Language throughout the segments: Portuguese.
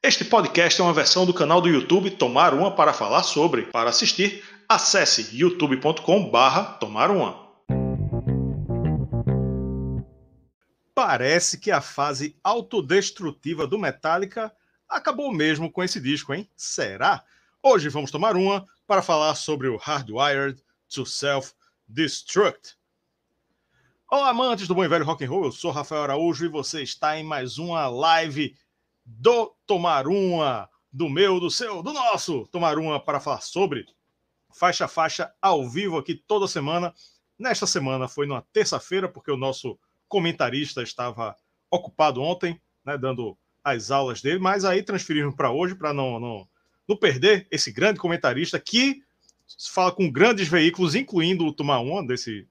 Este podcast é uma versão do canal do YouTube Tomar Uma para falar sobre. Para assistir, acesse youtube.com/tomaruma. Parece que a fase autodestrutiva do Metallica acabou mesmo com esse disco, hein? Será? Hoje vamos tomar uma para falar sobre o Hardwired to Self-Destruct. Olá, amantes do bom e velho rock and roll, eu sou Rafael Araújo e você está em mais uma live do Tomar Uma, do meu, do seu, do nosso Tomar Uma, para falar sobre faixa a faixa ao vivo aqui toda semana. Nesta semana foi numa terça-feira, porque o nosso comentarista estava ocupado ontem, né, dando as aulas dele, mas aí transferiram para hoje, para não perder esse grande comentarista que fala com grandes veículos, incluindo o Tomar Uma,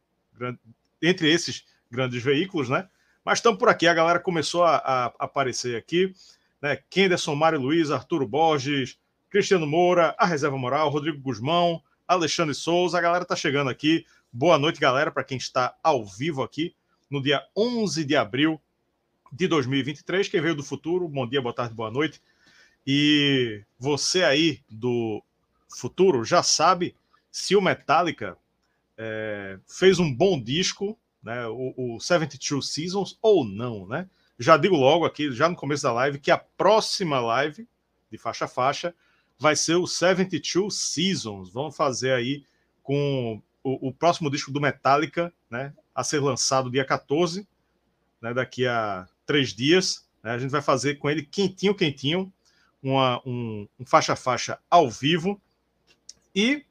entre esses grandes veículos, né? Mas estamos por aqui, a galera começou a aparecer aqui, né? Kenderson, Mário Luiz, Arturo Borges, Cristiano Moura, a Reserva Moral, Rodrigo Guzmão, Alexandre Souza, a galera tá chegando aqui. Boa noite, galera, para quem está ao vivo aqui no dia 11 de abril de 2023. Quem veio do futuro, bom dia, boa tarde, boa noite. E você aí do futuro já sabe se o Metallica fez um bom disco, né, o 72 Seasons, ou não, né? Já digo logo aqui, já no começo da live, que a próxima live de faixa a faixa vai ser o 72 Seasons. Vamos fazer aí com o próximo disco do Metallica, né, a ser lançado dia 14, né, daqui a 3 dias. Né, a gente vai fazer com ele quentinho, um faixa a faixa ao vivo. E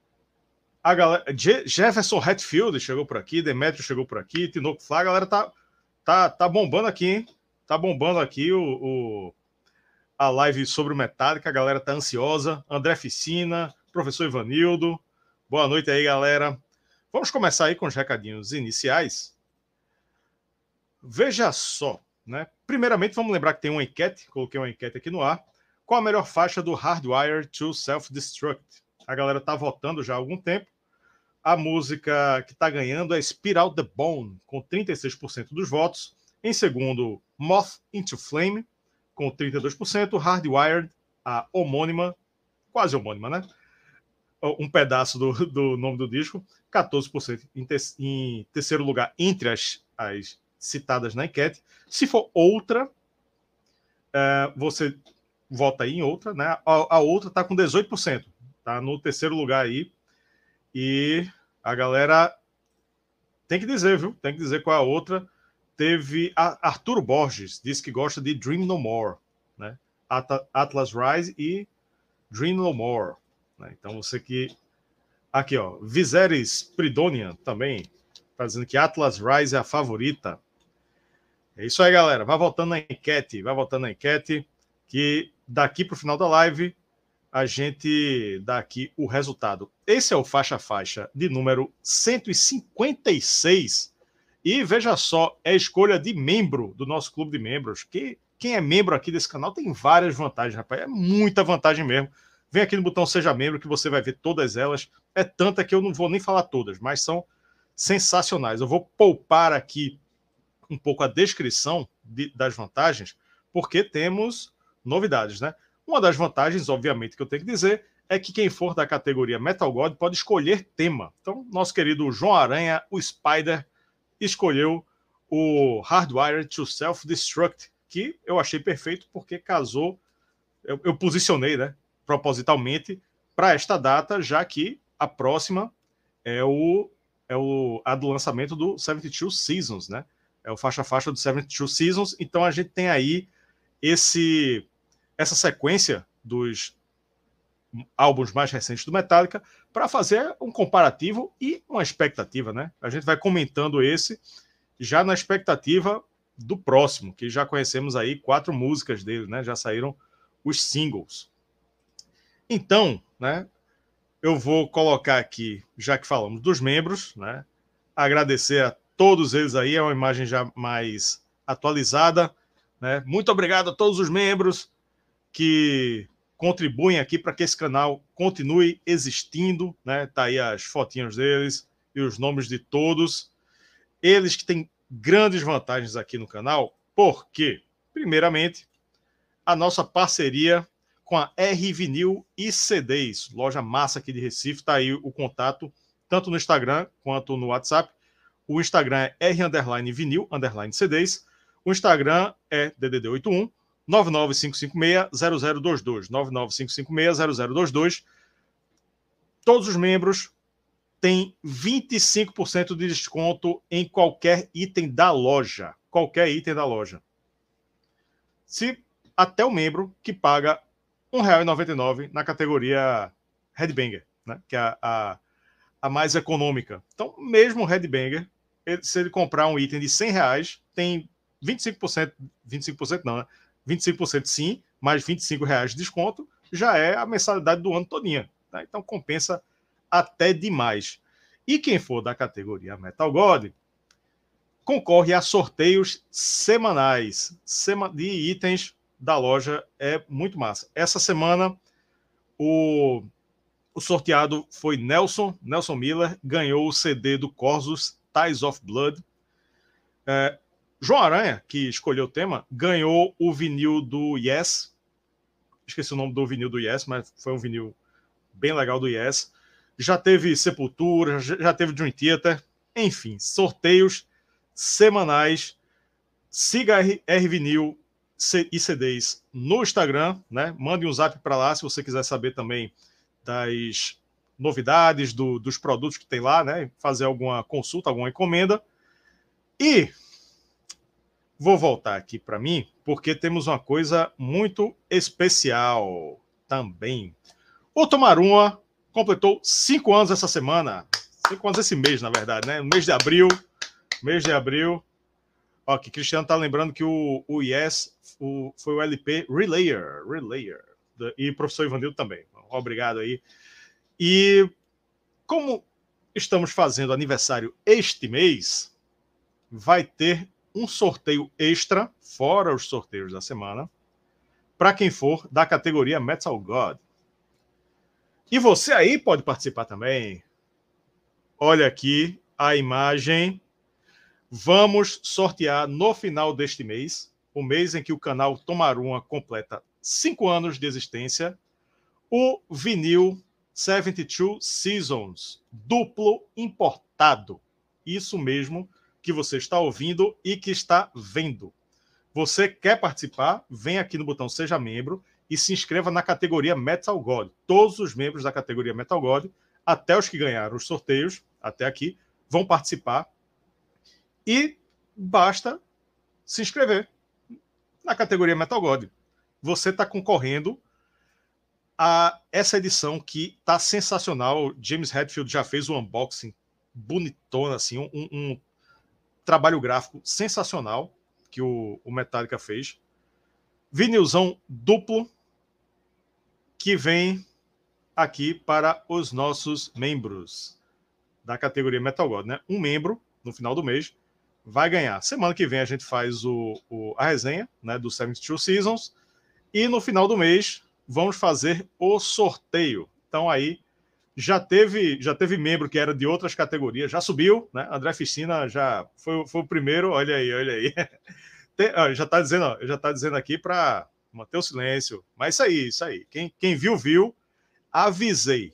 a galera, Jefferson Hatfield chegou por aqui, Demetrio chegou por aqui, Tinoco Flá, a galera tá bombando aqui, hein? Tá bombando aqui a live sobre o Metallica, a galera tá ansiosa. André Ficina, professor Ivanildo, boa noite aí, galera. Vamos começar aí com os recadinhos iniciais. Veja só, né? Primeiramente, vamos lembrar que tem uma enquete, coloquei uma enquete aqui no ar. Qual a melhor faixa do Hardwired to Self-Destruct? A galera tá votando já há algum tempo. A música que está ganhando é Spiral the Bone, com 36% dos votos. Em segundo, Moth into Flame, com 32%. Hardwired, a homônima, quase homônima, né? Um pedaço do nome do disco, 14%. Em terceiro lugar, entre as citadas na enquete. Se for outra, você vota aí em outra, né? A outra está com 18%. Está no terceiro lugar aí. E a galera tem que dizer, viu? Tem que dizer qual é a outra. Teve Arturo Borges, disse que gosta de Dream No More, né? Atlas Rise e Dream No More. Né? Então você que... Aqui, ó. Viserys Pridonian também tá dizendo que Atlas Rise é a favorita. É isso aí, galera. Vai voltando na enquete. Que daqui pro final da live a gente dá aqui o resultado. Esse é o Faixa a Faixa de número 156. E veja só, é escolha de membro do nosso clube de membros. Que quem é membro aqui desse canal tem várias vantagens, rapaz. É muita vantagem mesmo. Vem aqui no botão Seja Membro que você vai ver todas elas. É tanta que eu não vou nem falar todas, mas são sensacionais. Eu vou poupar aqui um pouco a descrição das vantagens, porque temos novidades, né? Uma das vantagens, obviamente, que eu tenho que dizer é que quem for da categoria Metal God pode escolher tema. Então, nosso querido João Aranha, o Spider, escolheu o Hardwired to Self-Destruct, que eu achei perfeito porque casou, eu posicionei, né, propositalmente para esta data, já que a próxima é a do lançamento do 72 Seasons, né? É o faixa a faixa do 72 Seasons. Então a gente tem aí essa sequência dos álbuns mais recentes do Metallica para fazer um comparativo e uma expectativa, né? A gente vai comentando esse já na expectativa do próximo, que já conhecemos aí 4 músicas dele, né? Já saíram os singles. Então, né? Eu vou colocar aqui, já que falamos dos membros, né? Agradecer a todos eles aí, é uma imagem já mais atualizada, né? Muito obrigado a todos os membros que contribuem aqui para que esse canal continue existindo, né? Tá aí as fotinhas deles e os nomes de todos. Eles que têm grandes vantagens aqui no canal, porque, primeiramente, a nossa parceria com a R Vinil e CDs, loja massa aqui de Recife. Tá aí o contato, tanto no Instagram quanto no WhatsApp. O Instagram é R_Vinil_CDs. O Instagram é DDD 81 995560022. 995560022. Todos os membros têm 25% de desconto em qualquer item da loja. Qualquer item da loja. Se até o membro que paga R$ 1,99 na categoria Headbanger, né? Que é a mais econômica. Então, mesmo o Headbanger, se ele comprar um item de R$100, tem 25%, 25% não, né? 25% sim, mais R$25 de desconto, já é a mensalidade do ano todinha. Tá? Então, compensa até demais. E quem for da categoria Metal God, concorre a sorteios semanais de itens da loja. É muito massa. Essa semana, o sorteado foi Nelson Miller, ganhou o CD do Corsus, Ties of Blood. João Aranha, que escolheu o tema, ganhou o vinil do Yes. Esqueci o nome do vinil do Yes, mas foi um vinil bem legal do Yes. Já teve Sepultura, já teve Dream Theater. Enfim, sorteios semanais. Siga R Vinil e CDs no Instagram, né? Mande um zap para lá se você quiser saber também das novidades, dos produtos que tem lá, né? Fazer alguma consulta, alguma encomenda. E vou voltar aqui para mim, porque temos uma coisa muito especial também. O Tomaruma completou 5 anos essa semana. 5 anos esse mês, na verdade, né? No mês de abril. Ó, aqui, Cristiano tá lembrando que o Yes foi o LP Relayer. E o professor Ivanildo também. Obrigado aí. E como estamos fazendo aniversário este mês, vai ter um sorteio extra, fora os sorteios da semana, para quem for da categoria Metal God. E você aí pode participar também. Olha aqui a imagem. Vamos sortear no final deste mês, o mês em que o canal Tomaruma completa 5 anos de existência, o vinil 72 Seasons, duplo importado. Isso mesmo que você está ouvindo e que está vendo. Você quer participar? Vem aqui no botão Seja Membro e se inscreva na categoria Metal God. Todos os membros da categoria Metal God, até os que ganharam os sorteios, até aqui, vão participar. E basta se inscrever na categoria Metal God. Você está concorrendo a essa edição que está sensacional. James Hetfield já fez um unboxing bonitona, assim, um trabalho gráfico sensacional que o Metallica fez. Vinilzão duplo que vem aqui para os nossos membros da categoria Metal God, né? Um membro, no final do mês, vai ganhar. Semana que vem a gente faz a resenha, né, do 72 Seasons, e no final do mês vamos fazer o sorteio. Então aí já teve membro que era de outras categorias, já subiu, né? André Ficina já foi o primeiro, olha aí. Já está dizendo aqui para manter o silêncio. Mas isso aí. Quem viu, avisei.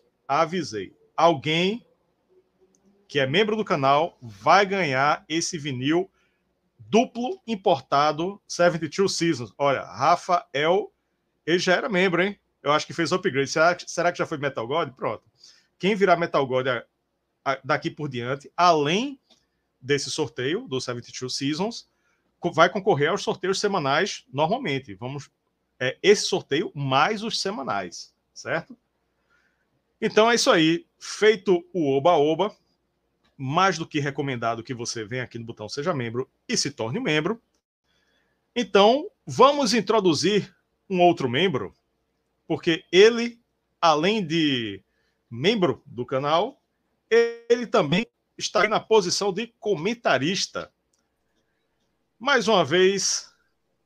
Alguém que é membro do canal vai ganhar esse vinil duplo importado 72 Seasons. Olha, Rafael, ele já era membro, hein? Eu acho que fez upgrade. Será que já foi Metal God? Pronto. Quem virar Metal God daqui por diante, além desse sorteio do 72 Seasons, vai concorrer aos sorteios semanais normalmente. Esse sorteio mais os semanais, certo? Então é isso aí. Feito o oba-oba, mais do que recomendado que você venha aqui no botão Seja Membro e se torne membro. Então, vamos introduzir um outro membro, porque ele, além de membro do canal, ele também está na posição de comentarista. Mais uma vez,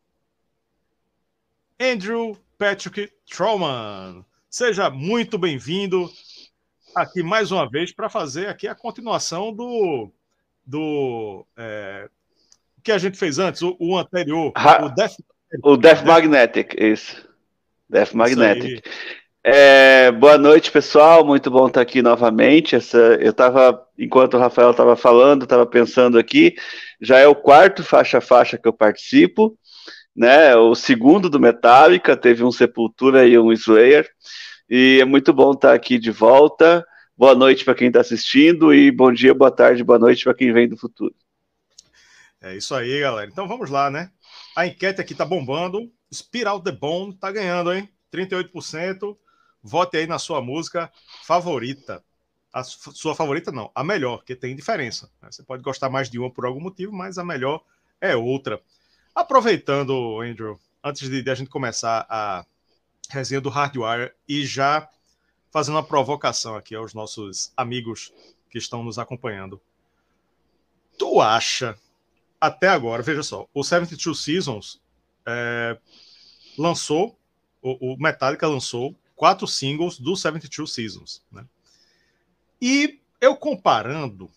Andrew Patrick Trollman. Seja muito bem-vindo aqui mais uma vez para fazer aqui a continuação do que a gente fez antes, o anterior, o Death. O Death Magnetic, isso. Death Isso Magnetic. aí. Boa noite, pessoal. Muito bom estar aqui novamente. Eu estava, enquanto o Rafael estava falando, estava pensando aqui. Já é o quarto faixa a faixa que eu participo, né? O segundo do Metallica, teve um Sepultura e um Slayer. E é muito bom estar aqui de volta. Boa noite para quem está assistindo e bom dia, boa tarde, boa noite para quem vem do futuro. É isso aí, galera. Então vamos lá, né? A enquete aqui tá bombando. Spiral the Bone tá ganhando, hein? 38%. Vote aí na sua música favorita. A sua favorita não, a melhor, porque tem diferença. Você pode gostar mais de uma por algum motivo, mas a melhor é outra. Aproveitando, Andrew, antes de a gente começar a resenha do Hardwire e já fazendo uma provocação aqui aos nossos amigos que estão nos acompanhando. Tu acha, até agora, veja só, o 72 Seasons lançou, o Metallica lançou 4 singles do 72 Seasons, né? E eu comparando,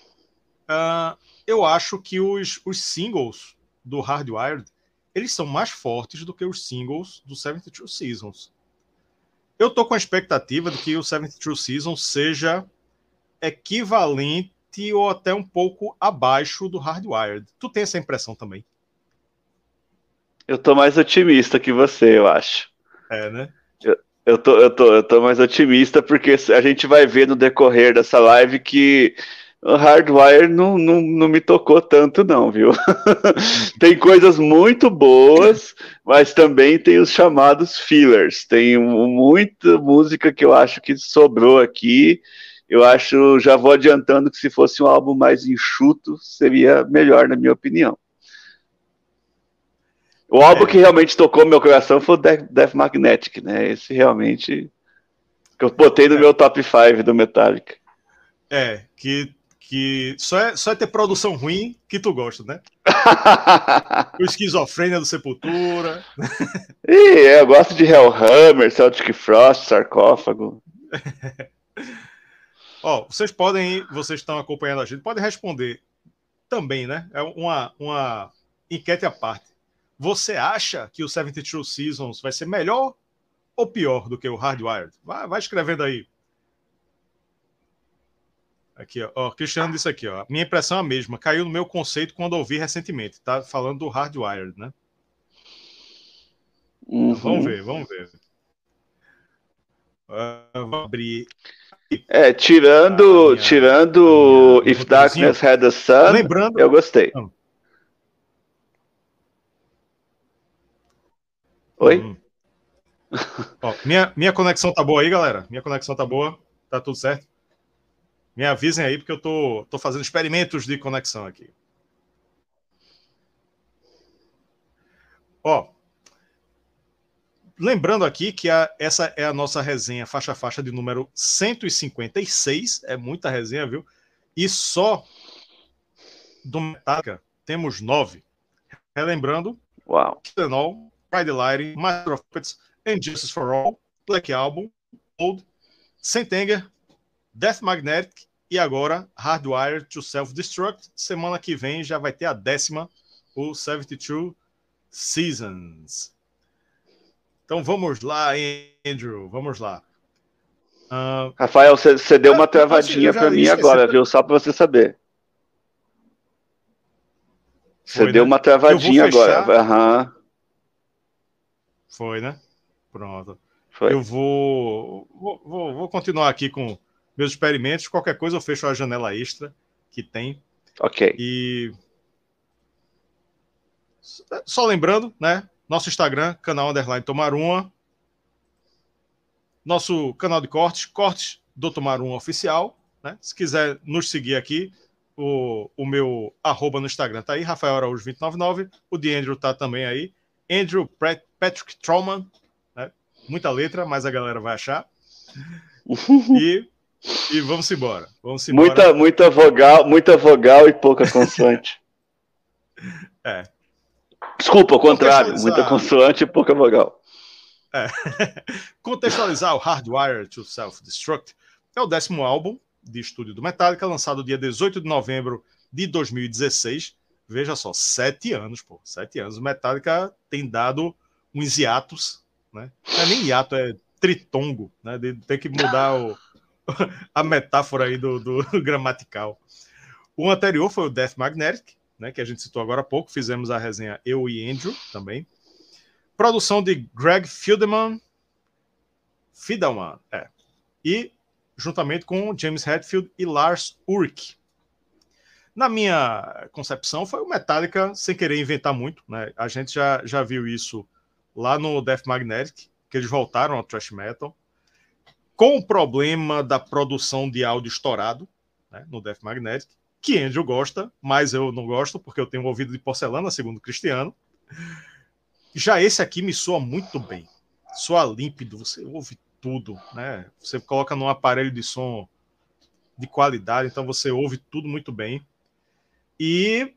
eu acho que os singles do Hardwired, eles são mais fortes do que os singles do 72 Seasons. Eu tô com a expectativa de que o 72 Seasons seja equivalente ou até um pouco abaixo do Hardwired. Tu tem essa impressão também? Eu tô mais otimista que você, eu acho. É, né? Eu tô mais otimista porque a gente vai ver no decorrer dessa live que o Hardwire não me tocou tanto, não, viu? Tem coisas muito boas, mas também tem os chamados fillers. Tem muita música que eu acho que sobrou aqui. Eu acho, já vou adiantando que se fosse um álbum mais enxuto, seria melhor, na minha opinião. O álbum que realmente tocou meu coração foi o Death Magnetic, né? Esse realmente que eu botei no meu top 5 do Metallica. Que só é ter produção ruim que tu gosta, né? O Esquizofrênia do Sepultura. Eu gosto de Hellhammer, Celtic Frost, Sarcófago. Vocês estão acompanhando a gente, podem responder também, né? É uma enquete à parte. Você acha que o 72 Seasons vai ser melhor ou pior do que o Hardwired? Vai escrevendo aí. Aqui, ó, Cristiano disse aqui, ó. Minha impressão é a mesma. Caiu no meu conceito quando ouvi recentemente. Tá falando do Hardwired, né? Uhum. Vamos ver. Vou abrir. Tirando If Darkness Had a Sun, lembrando, eu gostei. Oi? Ó, minha conexão tá boa aí, galera? Minha conexão tá boa? Tá tudo certo? Me avisem aí, porque eu tô fazendo experimentos de conexão aqui. Ó, lembrando aqui que essa é a nossa resenha faixa a faixa de número 156. É muita resenha, viu? E só do Metallica temos 9. Relembrando, Kill 'Em All, Ride the Lighting, Master of Puppets, And Justice for All, Black Album, Old, Sentenger, Death Magnetic e agora Hardwired to Self-Destruct. Semana que vem já vai ter a 10ª, o 72 Seasons. Então vamos lá, Andrew, vamos lá. Rafael, você deu uma travadinha para mim agora, viu? Só para você saber. Você deu uma travadinha agora. Uhum. Foi, né? Pronto. Foi. Eu vou continuar aqui com meus experimentos. Qualquer coisa eu fecho a janela extra que tem. Ok. E só lembrando, né? Nosso Instagram, canal _Tomaruma. Nosso canal de cortes do Tomaruma Oficial. Né? Se quiser nos seguir aqui, o meu @ no Instagram tá aí, Rafael Araújo 2099. O de Andrew tá também aí. Andrew Patrick Trollman. Né? Muita letra, mas a galera vai achar. E vamos embora. Muita vogal e pouca consoante. Desculpa, ao contrário. Muita consoante e pouca vogal. Contextualizar o Hardwired to Self-Destruct é o 10º álbum de estúdio do Metallica, lançado dia 18 de novembro de 2016. Veja só, 7 anos, pô. 7 anos. O Metallica tem dado uns hiatos, né? Não é nem hiato, é tritongo, né? Tem que mudar a metáfora aí do gramatical. O anterior foi o Death Magnetic, né? Que a gente citou agora há pouco. Fizemos a resenha eu e Andrew também. Produção de Greg Fidelman, e juntamente com James Hetfield e Lars Ulrich. Na minha concepção, foi o Metallica sem querer inventar muito, né? A gente já viu isso lá no Death Magnetic, que eles voltaram ao thrash metal, com o problema da produção de áudio estourado, né, no Death Magnetic, que Andrew gosta, mas eu não gosto, porque eu tenho um ouvido de porcelana, segundo o Cristiano. Já esse aqui me soa muito bem. Soa límpido, você ouve tudo, né? Você coloca num aparelho de som de qualidade, então você ouve tudo muito bem. E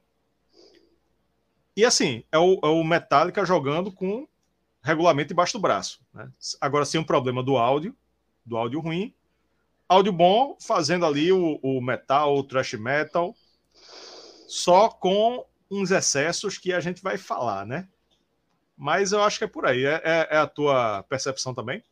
assim, é o Metallica jogando com regulamento embaixo do braço, né? Agora, sem um problema do áudio ruim, áudio bom, fazendo ali o metal, o thrash metal, só com uns excessos que a gente vai falar, né? Mas eu acho que é por aí. É a tua percepção também?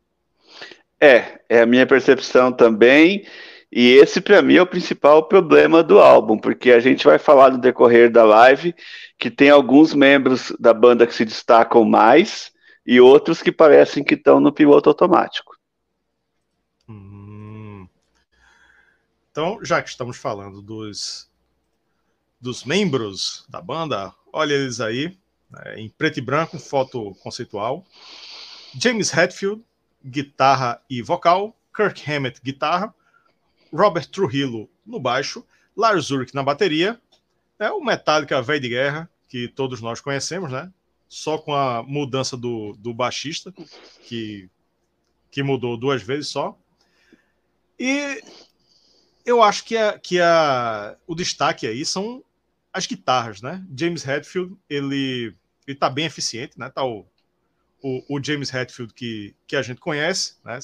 É a minha percepção também. E esse, para mim, é o principal problema do álbum, porque a gente vai falar no decorrer da live que tem alguns membros da banda que se destacam mais e outros que parecem que estão no piloto automático. Então, já que estamos falando dos membros da banda, olha eles aí, né, em preto e branco, foto conceitual. James Hetfield, guitarra e vocal. Kirk Hammett, guitarra. Robert Trujillo no baixo, Lars Ulrich na bateria, o Metallica velho de guerra, que todos nós conhecemos, né? Só com a mudança do baixista, que mudou 2 vezes só. E eu acho que o destaque aí são as guitarras, né? James Hetfield, ele tá bem eficiente, né? Tá o James Hetfield que a gente conhece, né?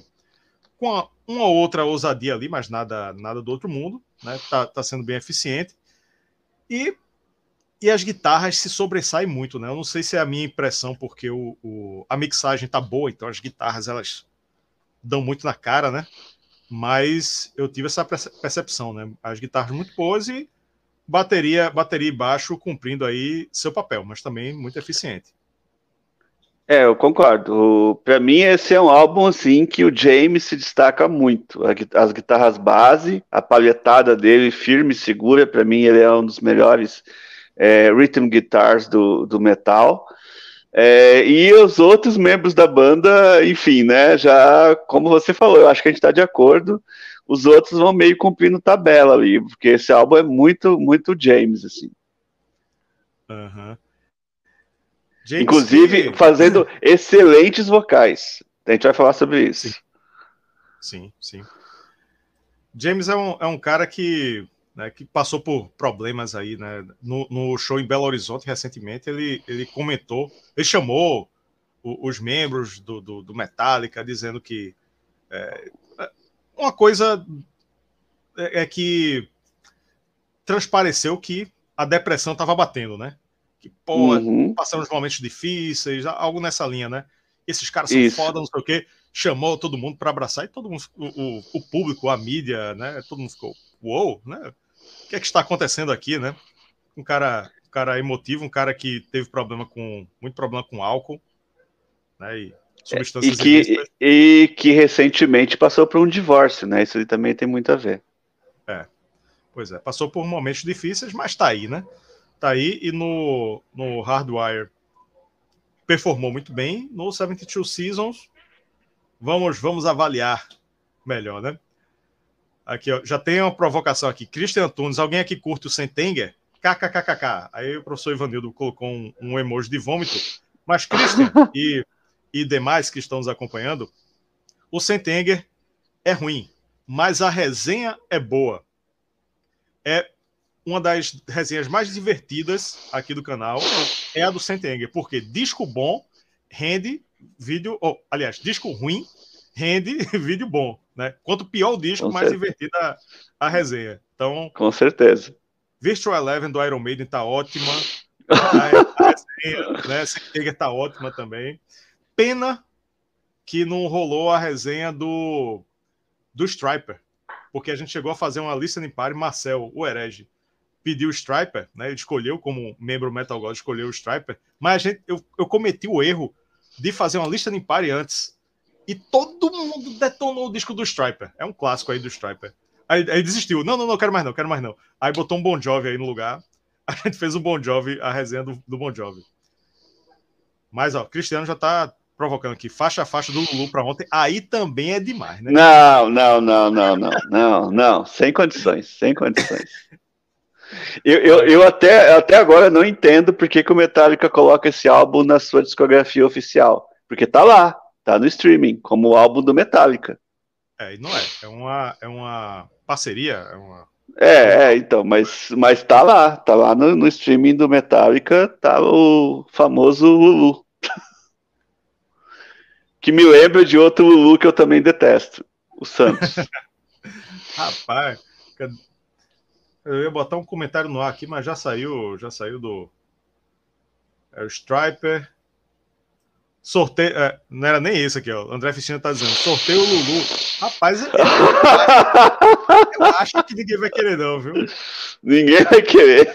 Com uma outra ousadia ali, mas nada do outro mundo, né? Tá sendo bem eficiente. E as guitarras se sobressaem muito, né? Eu não sei se é a minha impressão, porque a mixagem tá boa, então as guitarras elas dão muito na cara, né? Mas eu tive essa percepção, né? As guitarras muito boas e bateria e baixo cumprindo aí seu papel, mas também muito eficiente. Eu concordo. Para mim, esse é um álbum assim que o James se destaca muito. As guitarras base, a palhetada dele firme e segura. Para mim, ele é um dos melhores rhythm guitars do metal. E os outros membros da banda, enfim, né? Já, como você falou, eu acho que a gente está de acordo. Os outros vão meio cumprindo tabela ali, porque esse álbum é muito, muito James, assim. Uhum. Inclusive, fazendo excelentes vocais. A gente vai falar sobre isso. Sim. James é um cara que passou por problemas aí, né? No show em Belo Horizonte, recentemente, ele comentou, ele chamou os membros do Metallica, dizendo que uma coisa é que transpareceu que a depressão estava batendo, né? Que, passamos momentos difíceis, algo nessa linha, né? Esses caras são foda, não sei o quê. Chamou todo mundo para abraçar e todo mundo, o público, a mídia, né? Todo mundo ficou, uou, né? O que é que está acontecendo aqui, né? Um cara emotivo, um cara que teve muito problema com álcool, né? E substâncias ilícitas. E que recentemente passou por um divórcio, né? Isso também tem muito a ver. Pois é, passou por momentos difíceis, mas tá aí, né? Tá aí e no Hardwire performou muito bem. No 72 Seasons, vamos avaliar melhor, né? Aqui, ó, já tem uma provocação aqui. Christian Antunes, alguém aqui curte o Sentenger? KKKKK. Aí o professor Ivanildo colocou um emoji de vômito. Mas Christian e demais que estão nos acompanhando, o Sentenger é ruim, mas a resenha é boa. É uma das resenhas mais divertidas aqui do canal, é a do Sentenger, porque disco bom rende vídeo... aliás, disco ruim rende vídeo bom, né? Quanto pior o disco, mais divertida a resenha. Então, com certeza. Virtual Eleven do Iron Maiden tá ótima. A resenha, né? Sentenger tá ótima também. Pena que não rolou a resenha do Striper, porque a gente chegou a fazer uma listening party. Marcel, o herege, pediu o Striper, né? Ele escolheu como membro Metal God, escolheu o Striper, mas eu cometi o erro de fazer uma listening party antes. E todo mundo detonou o disco do Striper. É um clássico aí do Striper. Aí desistiu. Não, quero mais não. Aí botou um Bon Jovi aí no lugar. A gente fez o Bon Jovi, a resenha do Bon Jovi. Mas, ó, Cristiano já tá provocando aqui. Faixa a faixa do Lulu pra ontem. Aí também é demais, né? Não. Sem condições. Eu até agora não entendo por que o Metallica coloca esse álbum na sua discografia oficial. Porque tá lá, tá no streaming, como o álbum do Metallica. E não é. É uma parceria, Então, mas tá lá no streaming do Metallica, tá o famoso Lulu. Que me lembra de outro Lulu que eu também detesto, o Santos. Rapaz, eu ia botar um comentário no ar aqui, mas já saiu do o Striper. Sorteio, não era nem isso aqui, ó. O André Ficina tá dizendo, sorteio o Lulu. Rapaz, eu acho que ninguém vai querer não, viu? Ninguém vai querer.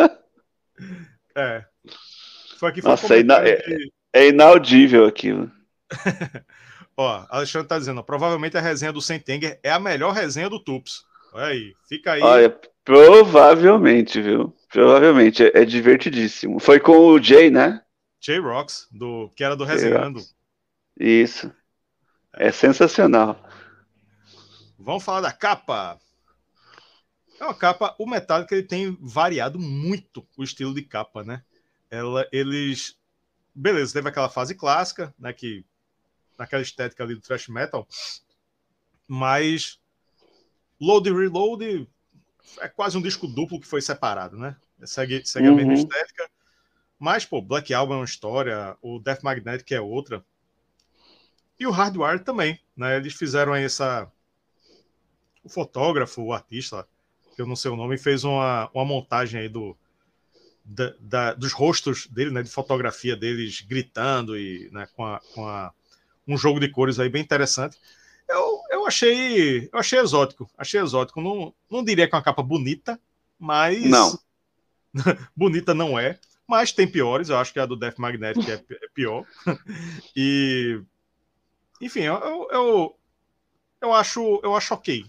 Foi aqui, nossa, é inaudível aquilo. Ó, Alexandre tá dizendo, provavelmente a resenha do Sentenger é a melhor resenha do Tups. Olha aí, fica aí. Olha, provavelmente, viu? Provavelmente, é divertidíssimo. Foi com o Jay, né? J-Rocks, que era do Resenhando. Isso. É sensacional. Vamos falar da capa. É uma capa, o Metallica ele tem variado muito o estilo de capa, né? Eles... Beleza, teve aquela fase clássica, né? Que naquela estética ali do thrash metal, mas Load e Reload é quase um disco duplo que foi separado, né? Segue a mesma estética, mas, pô, Black Album é uma história, o Death Magnetic é outra, e o Hardwired também, né? Eles fizeram aí o fotógrafo, o artista, que eu não sei o nome, fez uma montagem aí dos rostos dele, né? De fotografia deles gritando e, né, com um jogo de cores aí bem interessante. Eu achei exótico. Não diria que é uma capa bonita, mas... Não. bonita não é. Mas tem piores. Eu acho que a do Death Magnetic é pior. E... Enfim, eu acho ok.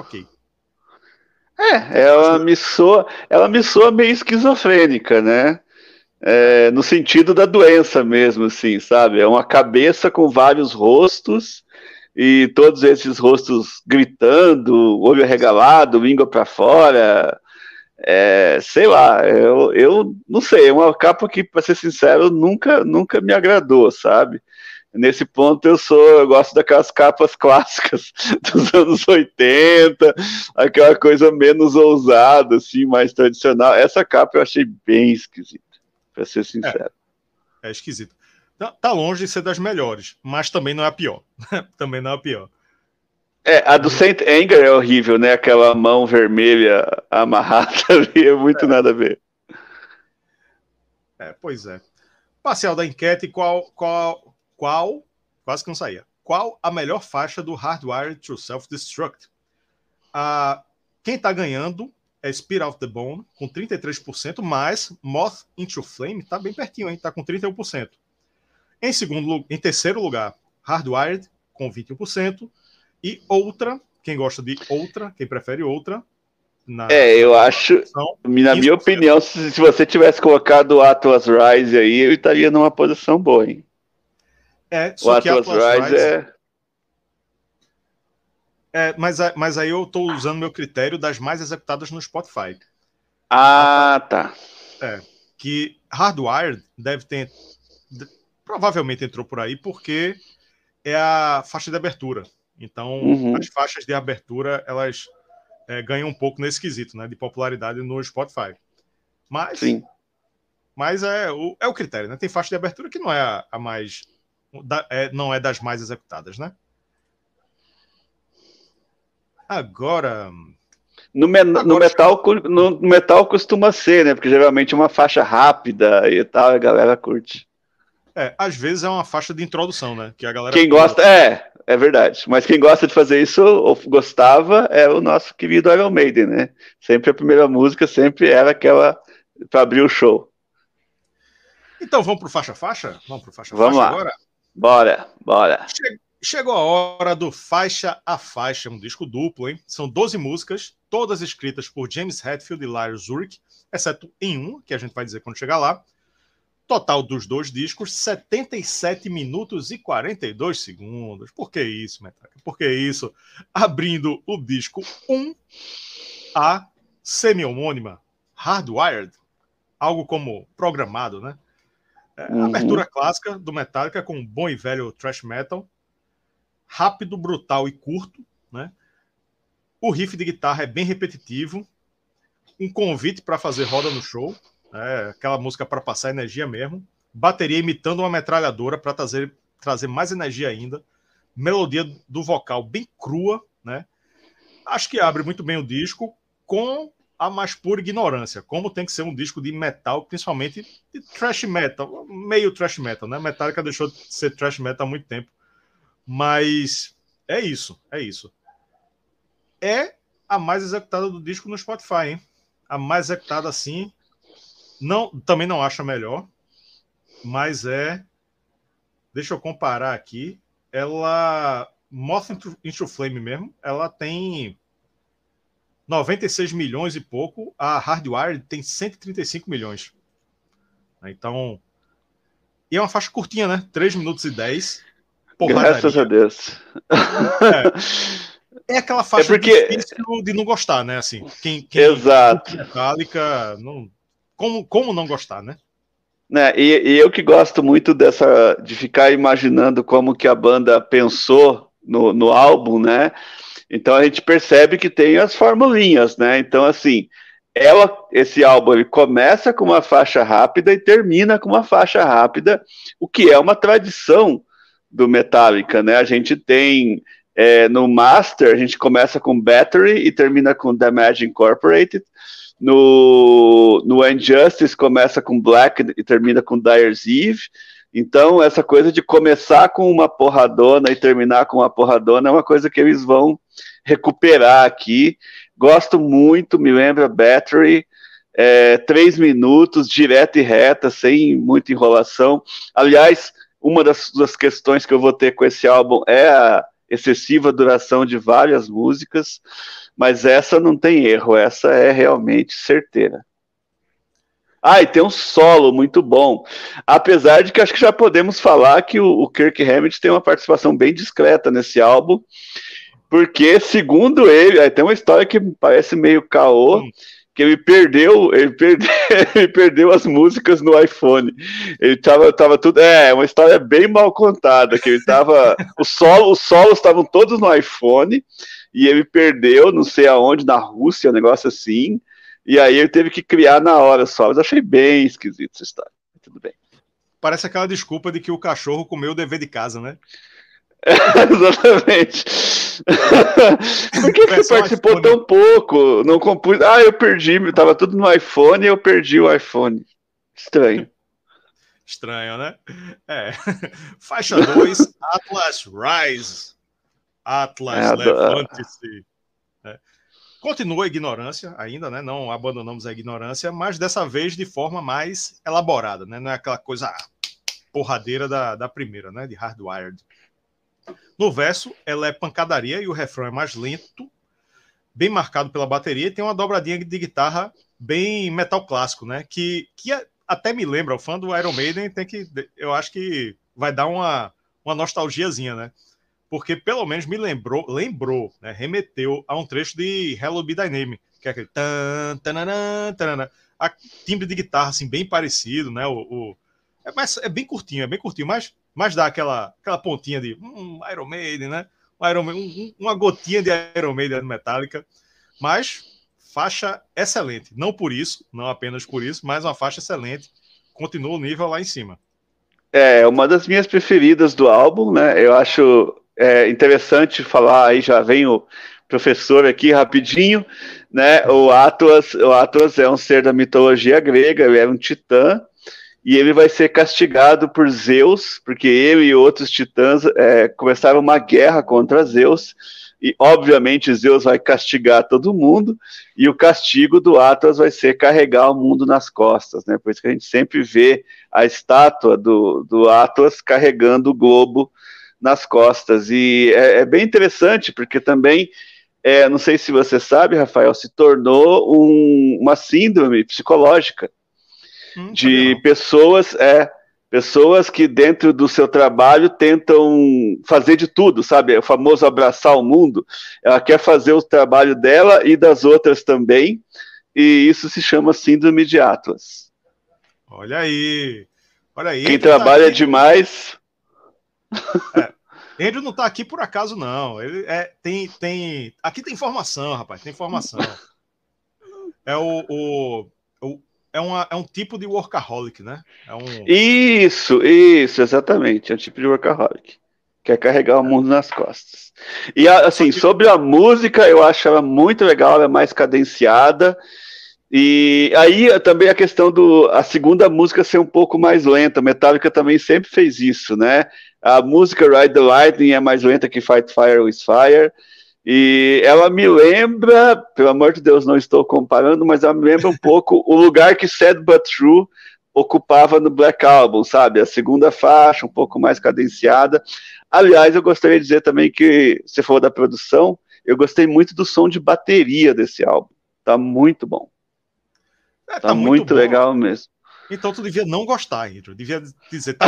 Ela me soa meio esquizofrênica, né? No sentido da doença mesmo, assim, sabe? É uma cabeça com vários rostos e todos esses rostos gritando, olho arregalado, língua para fora. Sei lá, eu não sei, é uma capa que, para ser sincero, nunca me agradou, sabe? Nesse ponto eu gosto daquelas capas clássicas dos anos 80, aquela coisa menos ousada, assim, mais tradicional. Essa capa eu achei bem esquisita, para ser sincero. É esquisito. Tá longe de ser das melhores, mas também não é a pior. Também não é a pior. A do Saint Anger é horrível, né? Aquela mão vermelha amarrada ali, é muito nada a ver. Pois é. Parcial da enquete, qual quase que não saía. Qual a melhor faixa do Hardwired to Self-Destruct? Quem está ganhando é Spear of the Bone, com 33%, mas Moth into Flame está bem pertinho, hein? Está com 31%. Em terceiro lugar, Hardwired, com 21%. E Outra, quem gosta de Outra, quem prefere Outra. Eu acho, na minha opinião, se você tivesse colocado o Atlas Rise aí, eu estaria numa posição boa, hein? Só que Atlas Rise mas aí eu estou usando meu critério das mais executadas no Spotify. Tá. Que Hardwired provavelmente entrou por aí porque é a faixa de abertura. Então, as faixas de abertura, elas ganham um pouco nesse quesito, né, de popularidade no Spotify. Mas é o critério, né? Tem faixa de abertura que não é a mais... não é das mais executadas, né? Agora... Agora, no metal costuma ser, né? Porque geralmente é uma faixa rápida e tal, a galera curte. às vezes é uma faixa de introdução, né? Que a galera Quem pula. gosta, é verdade. Mas quem gosta de fazer isso, ou gostava, é o nosso querido Iron Maiden, né? Sempre a primeira música, sempre era aquela para abrir o show. Então vamos pro faixa-faixa? Vamos pro Vamos faixa-faixa lá. agora? Bora. Chegou a hora do Faixa a Faixa, um disco duplo, hein? São 12 músicas, todas escritas por James Hetfield e Lars Ulrich, exceto em uma, que a gente vai dizer quando chegar lá. Total dos dois discos, 77 minutos e 42 segundos. Por que isso, Metallica? Por que isso? Abrindo o disco 1, a semi-homônima Hardwired, algo como programado, né? Abertura clássica do Metallica com um bom e velho thrash metal, rápido, brutal e curto, né? O riff de guitarra é bem repetitivo, um convite para fazer roda no show, aquela música para passar energia mesmo, bateria imitando uma metralhadora para trazer mais energia ainda, melodia do vocal bem crua, né? Acho que abre muito bem o disco com a mais pura ignorância, como tem que ser um disco de metal, principalmente de thrash metal, meio thrash metal, né? Metallica deixou de ser thrash metal há muito tempo, mas é isso. É a mais executada do disco no Spotify, hein? A mais executada, assim, também não acho a melhor, mas deixa eu comparar aqui, ela, Moth into Flame mesmo, ela tem 96 milhões e pouco, a Hardwired tem 135 milhões. Então, e é uma faixa curtinha, né? 3 minutos e 10. Porradaria. Graças a Deus. É aquela faixa difícil de não gostar, né? Assim, quem Exato. Metallica, como não gostar, né? E eu que gosto muito de ficar imaginando como que a banda pensou no álbum, né? Então a gente percebe que tem as formulinhas, né? Então, assim, esse álbum ele começa com uma faixa rápida e termina com uma faixa rápida, o que é uma tradição do Metallica, né? A gente tem no Master, a gente começa com Battery e termina com Damage Incorporated. No Injustice começa com Black e termina com Dyer's Eve. Então, essa coisa de começar com uma porradona e terminar com uma porradona é uma coisa que eles vão recuperar aqui. Gosto muito, me lembra Battery, 3 minutos, direta e reta, sem muita enrolação. Aliás, uma das questões que eu vou ter com esse álbum é a excessiva duração de várias músicas, mas essa não tem erro, essa é realmente certeira. E tem um solo muito bom. Apesar de que acho que já podemos falar que o Kirk Hammett tem uma participação bem discreta nesse álbum, porque, segundo ele, tem uma história que parece meio caô, que ele perdeu as músicas no iPhone. Ele tava tudo. Uma história bem mal contada, que ele tava. Os solos estavam todos no iPhone, e ele perdeu, não sei aonde, na Rússia, um negócio assim. E aí ele teve que criar na hora só. Mas achei bem esquisito essa história. Tudo bem. Parece aquela desculpa de que o cachorro comeu o dever de casa, né? Exatamente. Por que você participou iPhone tão pouco? Não compus. Eu perdi. Tava tudo no iPhone e eu perdi o iPhone. Estranho. Estranho, né? Faixa 2, Atlas Rise. Atlas Levante-se. Continua a ignorância ainda, né? Não abandonamos a ignorância, mas dessa vez de forma mais elaborada, né? Não é aquela coisa porradeira da primeira, né? De Hardwired. No verso, ela é pancadaria e o refrão é mais lento, bem marcado pela bateria, e tem uma dobradinha de guitarra bem metal clássico, né? Que até me lembra, o fã do Iron Maiden eu acho que vai dar uma nostalgiazinha, né? Porque pelo menos me lembrou, né? Remeteu a um trecho de Hello Be Thy Name, que é aquele a timbre de guitarra assim bem parecido, né? Mas é bem curtinho, mas dá aquela pontinha de Iron Maiden, né? Uma gotinha de Iron Maiden Metallica, mas faixa excelente. Não por isso, não apenas por isso, mas uma faixa excelente. Continua o nível lá em cima. É uma das minhas preferidas do álbum, né? Eu acho interessante falar, aí já vem professor aqui rapidinho, né? O Atlas é um ser da mitologia grega, ele é um titã, e ele vai ser castigado por Zeus, porque ele e outros titãs começaram uma guerra contra Zeus, e obviamente Zeus vai castigar todo mundo, e o castigo do Atlas vai ser carregar o mundo nas costas, né? Por isso que a gente sempre vê a estátua do Atlas carregando o globo nas costas, e é bem interessante, porque também, não sei se você sabe, Rafael, se tornou uma síndrome psicológica de pessoas que dentro do seu trabalho tentam fazer de tudo, sabe? O famoso abraçar o mundo. Ela quer fazer o trabalho dela e das outras também, e isso se chama síndrome de Atlas. Olha aí. Quem trabalha demais... Andrew não está aqui por acaso, não. Ele aqui tem informação, rapaz, tem informação. É um tipo de workaholic, né? Isso, exatamente. É um tipo de workaholic. Quer carregar o mundo nas costas. E, assim, sobre a música, eu acho ela muito legal, ela é mais cadenciada. E aí também a questão a segunda música ser um pouco mais lenta. Metallica também sempre fez isso, né? A música Ride the Lightning é mais lenta que Fight Fire with Fire. E ela me lembra, pelo amor de Deus, não estou comparando, mas ela me lembra um pouco o lugar que Sad But True ocupava no Black Album, sabe? A segunda faixa, um pouco mais cadenciada. Aliás, eu gostaria de dizer também que, se for da produção, eu gostei muito do som de bateria desse álbum. Tá muito bom. Tá muito bom. Legal mesmo. Então tu devia não gostar, Andrew. Devia dizer, tá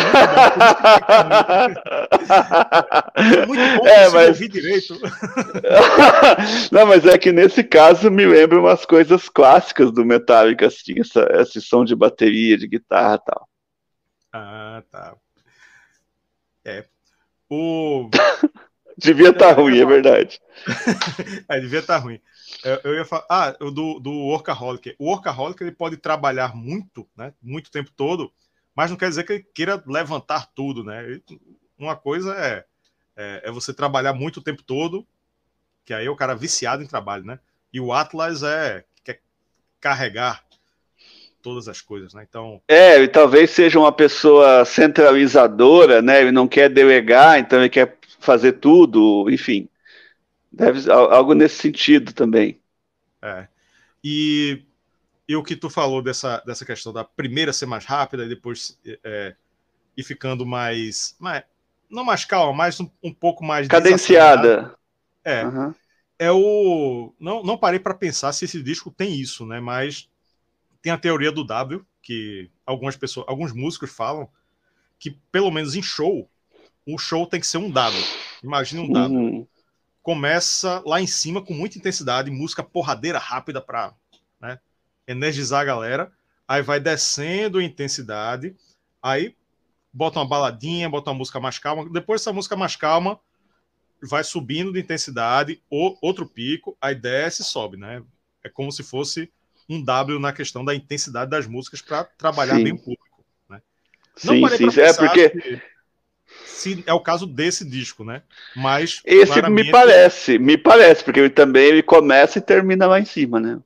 muito bom. Muito bom mas... ouvir direito. Não, mas é que nesse caso me lembra umas coisas clássicas do Metallica, assim, esse som de bateria, de guitarra e tal. Ah, tá. Devia estar ruim, é verdade. Devia estar ruim. Eu ia falar, do workaholic. O workaholic ele pode trabalhar muito, né? Muito tempo todo, mas não quer dizer que ele queira levantar tudo, né? Uma coisa é você trabalhar muito o tempo todo, que aí é o cara viciado em trabalho, né? E o Atlas quer carregar todas as coisas, né? Então... e talvez seja uma pessoa centralizadora, né? Ele não quer delegar, então ele quer fazer tudo, enfim. Deve algo nesse sentido também. E o que tu falou dessa questão da primeira ser mais rápida e depois ir ficando mais não mais calma, mas um pouco mais cadenciada. Não parei para pensar se esse disco tem isso, né? Mas tem a teoria do W, que alguns músicos falam que pelo menos em show, o show tem que ser um W. Imagina um W. Começa lá em cima com muita intensidade, música porradeira rápida para, né, energizar a galera, aí vai descendo em intensidade, aí bota uma baladinha, bota uma música mais calma, depois essa música mais calma vai subindo de intensidade, outro pico, aí desce e sobe, né? É como se fosse um W na questão da intensidade das músicas para trabalhar bem o público, né? Não parei para pensar porque... se é o caso desse disco, né? Mas esse claramente... me parece, porque ele começa e termina lá em cima, né?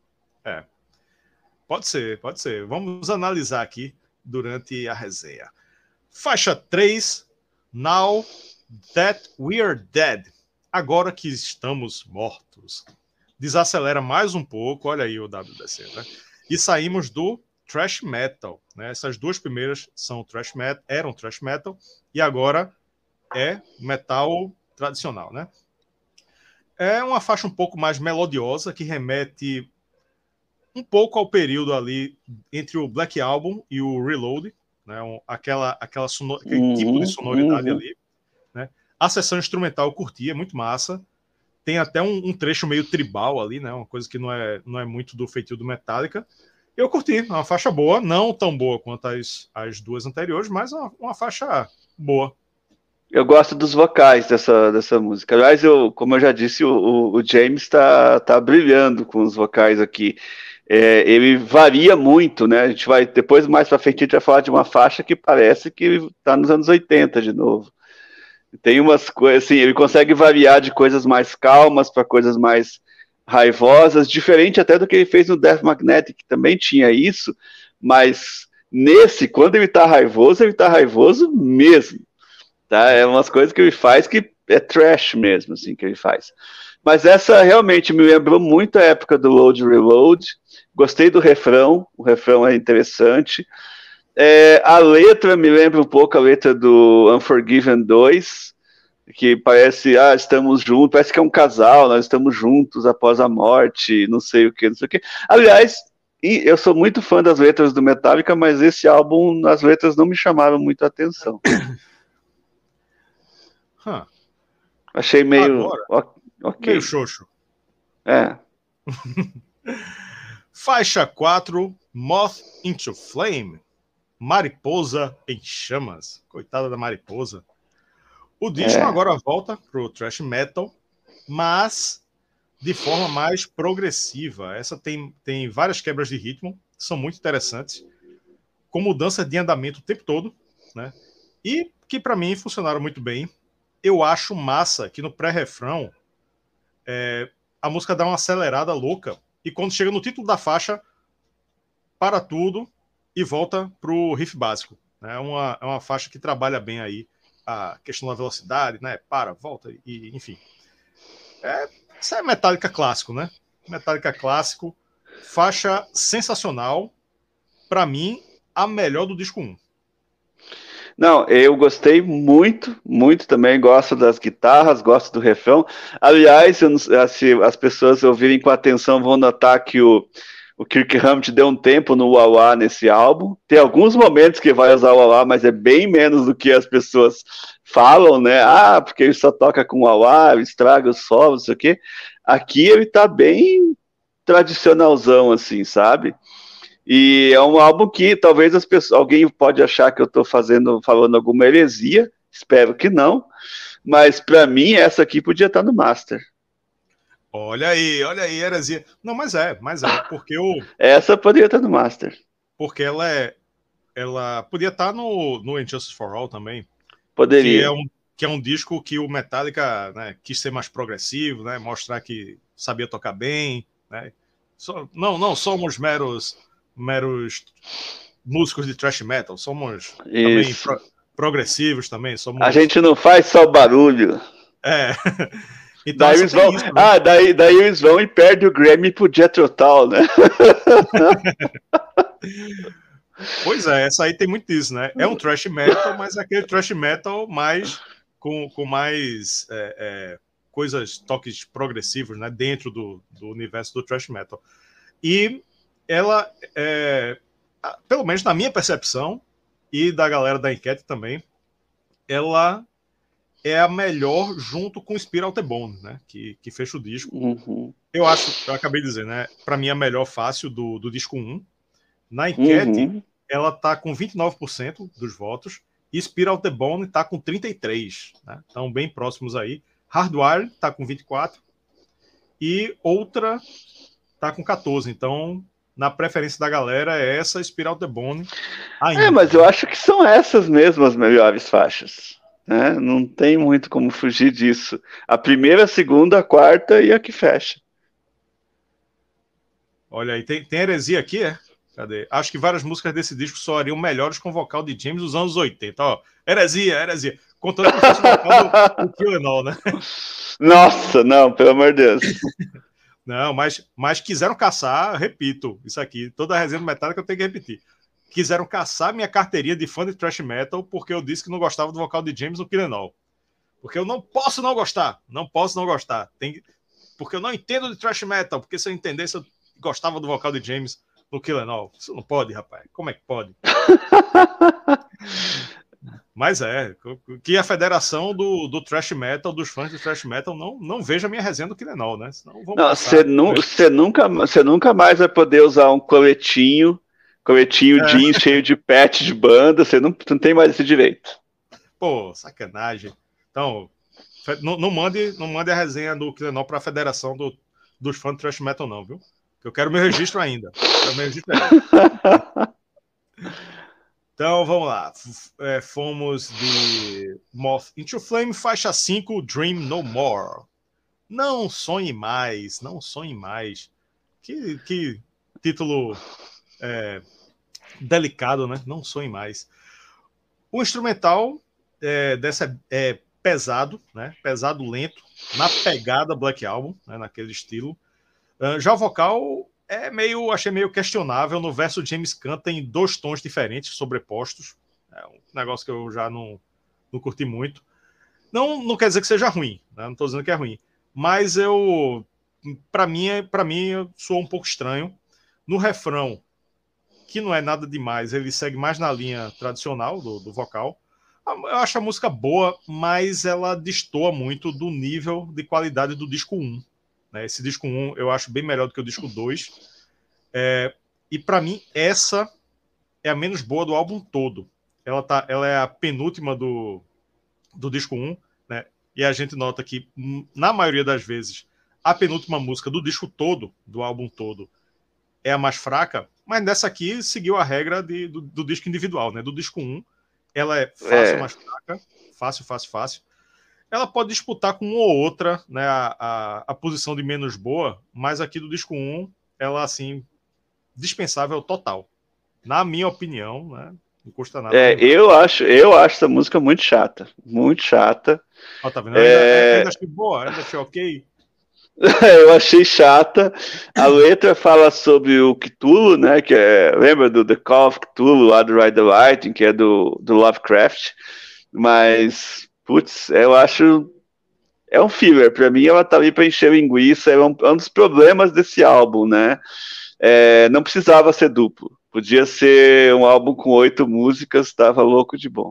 Pode ser. Vamos analisar aqui durante a resenha. Faixa 3, Now That We're Dead. Agora que estamos mortos. Desacelera mais um pouco, olha aí o WDC, né? E saímos do thrash metal, né? Essas duas primeiras eram thrash metal e agora é metal tradicional, né? É uma faixa um pouco mais melodiosa que remete um pouco ao período ali entre o Black Album e o Reload, né? Aquele tipo de sonoridade ali, né? A sessão instrumental eu curti, é muito massa. Tem até um trecho meio tribal ali, né? Uma coisa que não é muito do feitio do Metallica. Eu curti, é uma faixa boa, não tão boa quanto as duas anteriores, mas uma faixa boa. Eu gosto dos vocais dessa música. Aliás, como eu já disse, o James tá brilhando com os vocais aqui. Ele varia muito, né? A gente vai, depois, mais pra frente, a gente vai falar de uma faixa que parece que tá nos anos 80 de novo. Tem umas coisas, assim, ele consegue variar de coisas mais calmas para coisas mais raivosas, diferente até do que ele fez no Death Magnetic, que também tinha isso, mas nesse, quando ele tá raivoso mesmo, tá? É umas coisas que ele faz que é trash mesmo, assim, que ele faz. Mas essa realmente me lembrou muito a época do Load Reload, gostei do refrão, o refrão é interessante. A letra me lembra um pouco a letra do Unforgiven 2, que parece, estamos juntos, parece que é um casal, nós estamos juntos após a morte, não sei o que, não sei o que. Aliás, eu sou muito fã das letras do Metallica, mas esse álbum, as letras não me chamaram muito a atenção. Achei meio... Agora, ok. Meio xoxo. Faixa 4, Moth into Flame. Mariposa em Chamas. Coitada da mariposa. O disco agora volta pro thrash metal, mas de forma mais progressiva. Essa tem várias quebras de ritmo, são muito interessantes, com mudança de andamento o tempo todo, né? E que para mim funcionaram muito bem. Eu acho massa que no pré-refrão a música dá uma acelerada louca e quando chega no título da faixa, para tudo e volta pro riff básico. Né? É uma faixa que trabalha bem aí a questão da velocidade, né? Para, volta e enfim. Isso é Metallica clássico, né? Metallica clássico, faixa sensacional, para mim a melhor do disco 1. Não, eu gostei muito, muito também, gosto das guitarras, gosto do refrão. Aliás, se as pessoas ouvirem com atenção, vão notar que o Kirk Hammett deu um tempo no wah-wah nesse álbum. Tem alguns momentos que vai usar o wah-wah, mas é bem menos do que as pessoas falam, né? Porque ele só toca com wah-wah, estraga o solo, não sei o quê. Aqui ele tá bem tradicionalzão, assim, sabe? E é um álbum que talvez alguém pode achar que eu estou falando alguma heresia, espero que não, mas para mim essa aqui podia estar no Master. Olha aí, heresia. Não, mas porque essa poderia estar no Master. Porque ela podia estar no Injustice for All também. Poderia. Que é um disco que o Metallica, né, quis ser mais progressivo, né, mostrar que sabia tocar bem, né. Não somos meros músicos de thrash metal, somos também progressivos também. A gente não faz só barulho. Então, daí eles vão, isso, né? daí eles vão e perdem o Grammy pro Jethro Tull, né? Pois é, essa aí tem muito disso, né? É um thrash metal, mas é aquele thrash metal mais com mais coisas, toques progressivos, né? Dentro do universo do thrash metal. E ela, pelo menos na minha percepção, e da galera da enquete também, ela é a melhor junto com Spiral the Bone, né? Que fecha o disco. Uhum. Eu acabei de dizer, né? Para mim, a melhor fácil do disco 1. Na enquete, ela tá com 29% dos votos, e Spiral the Bone tá com 33%. Né? Estão bem próximos aí. Hardwire tá com 24%, e outra tá com 14%. Então, na preferência da galera, é essa Spiral the Bone ainda. Mas eu acho que são essas mesmo as melhores faixas. Né? Não tem muito como fugir disso. A primeira, a segunda, a quarta e a que fecha. Olha aí, tem heresia aqui, Cadê? Acho que várias músicas desse disco soariam melhores com o vocal de James dos anos 80. Ó, heresia. Contando que fosse o vocal do Kill and All, né? Nossa, não, pelo amor de Deus. Não, mas quiseram caçar, repito, isso aqui, toda a resenha do Metallica eu tenho que repetir. Quiseram caçar minha carteirinha de fã de thrash metal porque eu disse que não gostava do vocal de James no Kill and All. Porque eu não posso não gostar. Porque eu não entendo de thrash metal. Porque se eu entendesse, eu gostava do vocal de James no Kill and All. Isso não pode, rapaz. Como é que pode? Mas que a federação do thrash metal, dos fãs de thrash metal, não veja a minha resenha do Kill and All, né? Senão você nunca mais vai poder usar um coletinho jeans cheio de patch de banda, você não tem mais esse direito. Pô, sacanagem. Então, não mande a resenha do Kill and All pra federação dos fãs de thrash metal, não, viu? Eu quero meu registro ainda. Então, vamos lá. Fomos de Moth into Flame, faixa 5, Dream No More. Não sonhe mais, não sonhe mais. Que título delicado, né? Não sonhe mais. O instrumental dessa é pesado, né? Pesado, lento, na pegada Black Album, né? Naquele estilo. Já o vocal achei meio questionável. No verso, James canta em 2 tons diferentes, sobrepostos. É um negócio que eu já não curti muito. Não quer dizer que seja ruim, né? Não estou dizendo que é ruim. Mas para mim soa um pouco estranho. No refrão, que não é nada demais, ele segue mais na linha tradicional do vocal. Eu acho a música boa, mas ela destoa muito do nível de qualidade do disco 1. Né? Esse disco 1 eu acho bem melhor do que o disco 2. E para mim, essa é a menos boa do álbum todo. Ela é a penúltima do disco 1, né? E a gente nota que, na maioria das vezes, a penúltima música do disco todo, do álbum todo, é a mais fraca, mas nessa aqui seguiu a regra do disco individual, né? Do disco 1, ela é fácil, mais fraca, fácil. Ela pode disputar com uma ou outra, né, a posição de menos boa, mas aqui do disco 1, ela, assim, dispensável total. Na minha opinião, né? Não custa nada. Eu acho essa música muito chata. Muito chata. Ó, tá vendo? Ainda achei boa, ainda achei ok. Eu achei chata. A letra fala sobre o Cthulhu, né? Que lembra do The Call of Cthulhu, lá do Ride the Lightning, que é do Lovecraft. Mas, putz, eu acho. É um filler. Pra mim, ela tá ali pra encher linguiça. É um dos problemas desse álbum, né? Não precisava ser duplo. Podia ser um álbum com 8 músicas, tava louco de bom.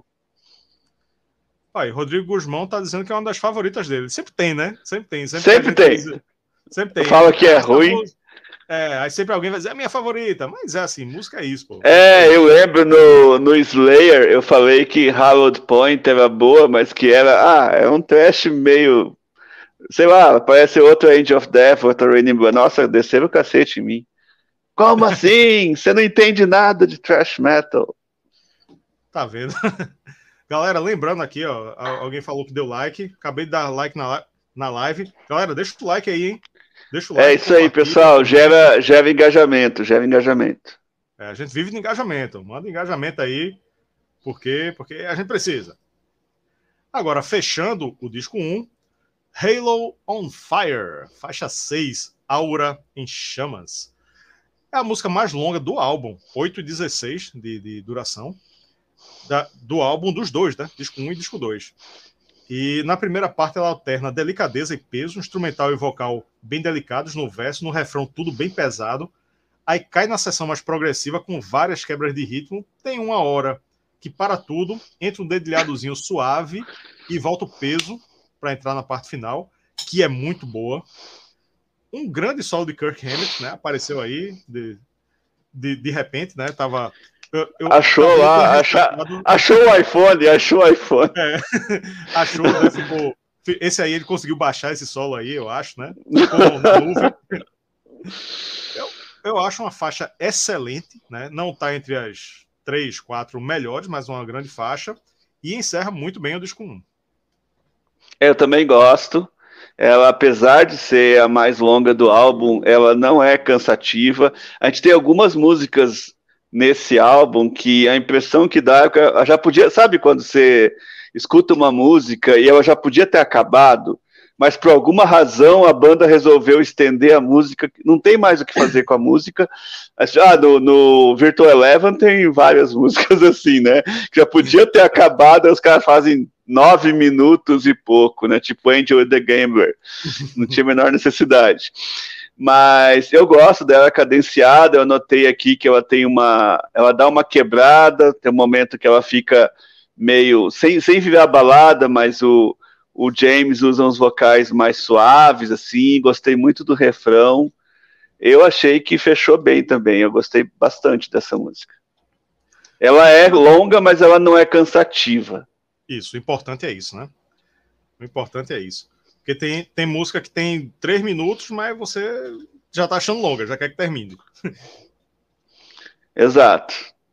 E Rodrigo Guzmão tá dizendo que é uma das favoritas dele. Sempre tem, né? Sempre tem. Sempre tem. Fala que é ruim. Aí sempre alguém vai dizer, é a minha favorita. Mas é assim, música é isso, pô. Eu lembro no Slayer, eu falei que Hallowed Point era boa, mas que é um trash meio, sei lá, parece outro Angel of Death, outro Raining Blood. Nossa, desceram o cacete em mim. Como assim? Você não entende nada de thrash metal. Tá vendo? Galera, lembrando aqui, ó, alguém falou que deu like. Acabei de dar like na live. Galera, deixa o like aí, hein? Deixa o like. É isso aí, pessoal. Gera engajamento. A gente vive de engajamento. Manda engajamento aí, porque a gente precisa. Agora, fechando o disco 1, Halo on Fire, faixa 6, Aura em Chamas. É a música mais longa do álbum, 8:16 de duração, do álbum dos dois, né? Disco 1 e disco 2. E na primeira parte ela alterna delicadeza e peso, instrumental e vocal bem delicados no verso, no refrão tudo bem pesado. Aí cai na seção mais progressiva com várias quebras de ritmo. Tem uma hora que para tudo, entra um dedilhadozinho suave e volta o peso para entrar na parte final, que é muito boa. Um grande solo de Kirk Hammett, né? Apareceu aí de repente, né? Tava. Achou o iPhone. Achou, né? Ficou. Esse aí ele conseguiu baixar esse solo aí, eu acho, né? Ficou na nuvem. Eu acho uma faixa excelente, né? Não está entre as 3, 4 melhores, mas uma grande faixa. E encerra muito bem o disco 1. Eu também gosto. Ela, apesar de ser a mais longa do álbum, ela não é cansativa. A gente tem algumas músicas nesse álbum que a impressão que dá é que ela já podia... Sabe quando você escuta uma música e ela já podia ter acabado, mas por alguma razão a banda resolveu estender a música, não tem mais o que fazer com a música. No Virtual Eleven tem várias músicas assim, né? Que já podia ter acabado, os caras fazem 9 minutos e pouco, né? Tipo Angel the Gambler. Não tinha a menor necessidade. Mas eu gosto dela cadenciada, eu anotei aqui que ela tem ela dá uma quebrada, tem um momento que ela fica meio, sem virar balada, mas o James usa uns vocais mais suaves, assim, gostei muito do refrão. Eu achei que fechou bem também, eu gostei bastante dessa música. Ela é longa, mas ela não é cansativa. Isso, o importante é isso, né? O importante é isso. Porque tem música que tem 3 minutos, mas você já tá achando longa, já quer que termine. Exato.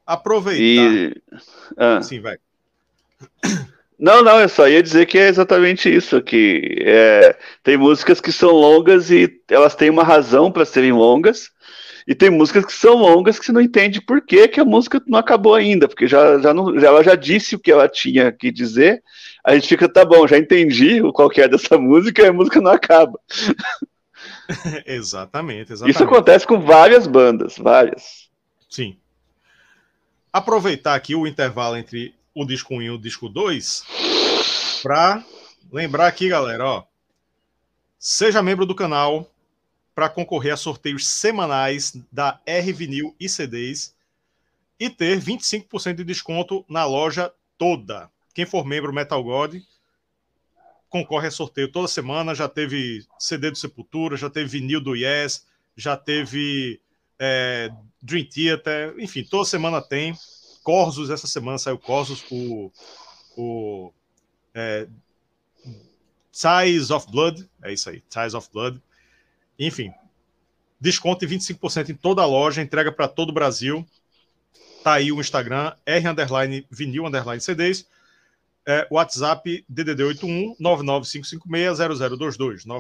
Aproveitar. Sim, vai. Não, eu só ia dizer que é exatamente isso, que tem músicas que são longas e elas têm uma razão para serem longas, e tem músicas que são longas que você não entende por que a música não acabou ainda, porque ela já disse o que ela tinha que dizer, a gente fica, tá bom, já entendi qual que é dessa música, e a música não acaba. Exatamente. Isso acontece com várias bandas, várias. Sim. Aproveitar aqui o intervalo entre o disco 1 e o disco 2 para lembrar aqui, galera, ó, seja membro do canal para concorrer a sorteios semanais da R Vinil e CDs e ter 25% de desconto na loja toda. Quem for membro Metal God concorre a sorteio toda semana. Já teve CD do Sepultura, já teve vinil do Yes, já teve Dream Theater, enfim, toda semana tem. Corsos, essa semana saiu Corsos, o Ties of Blood, é isso aí, Ties of Blood. Enfim, desconto de 25% em toda a loja, entrega para todo o Brasil. Tá aí o Instagram, R_vinil_CDs. WhatsApp DDD 81 995560022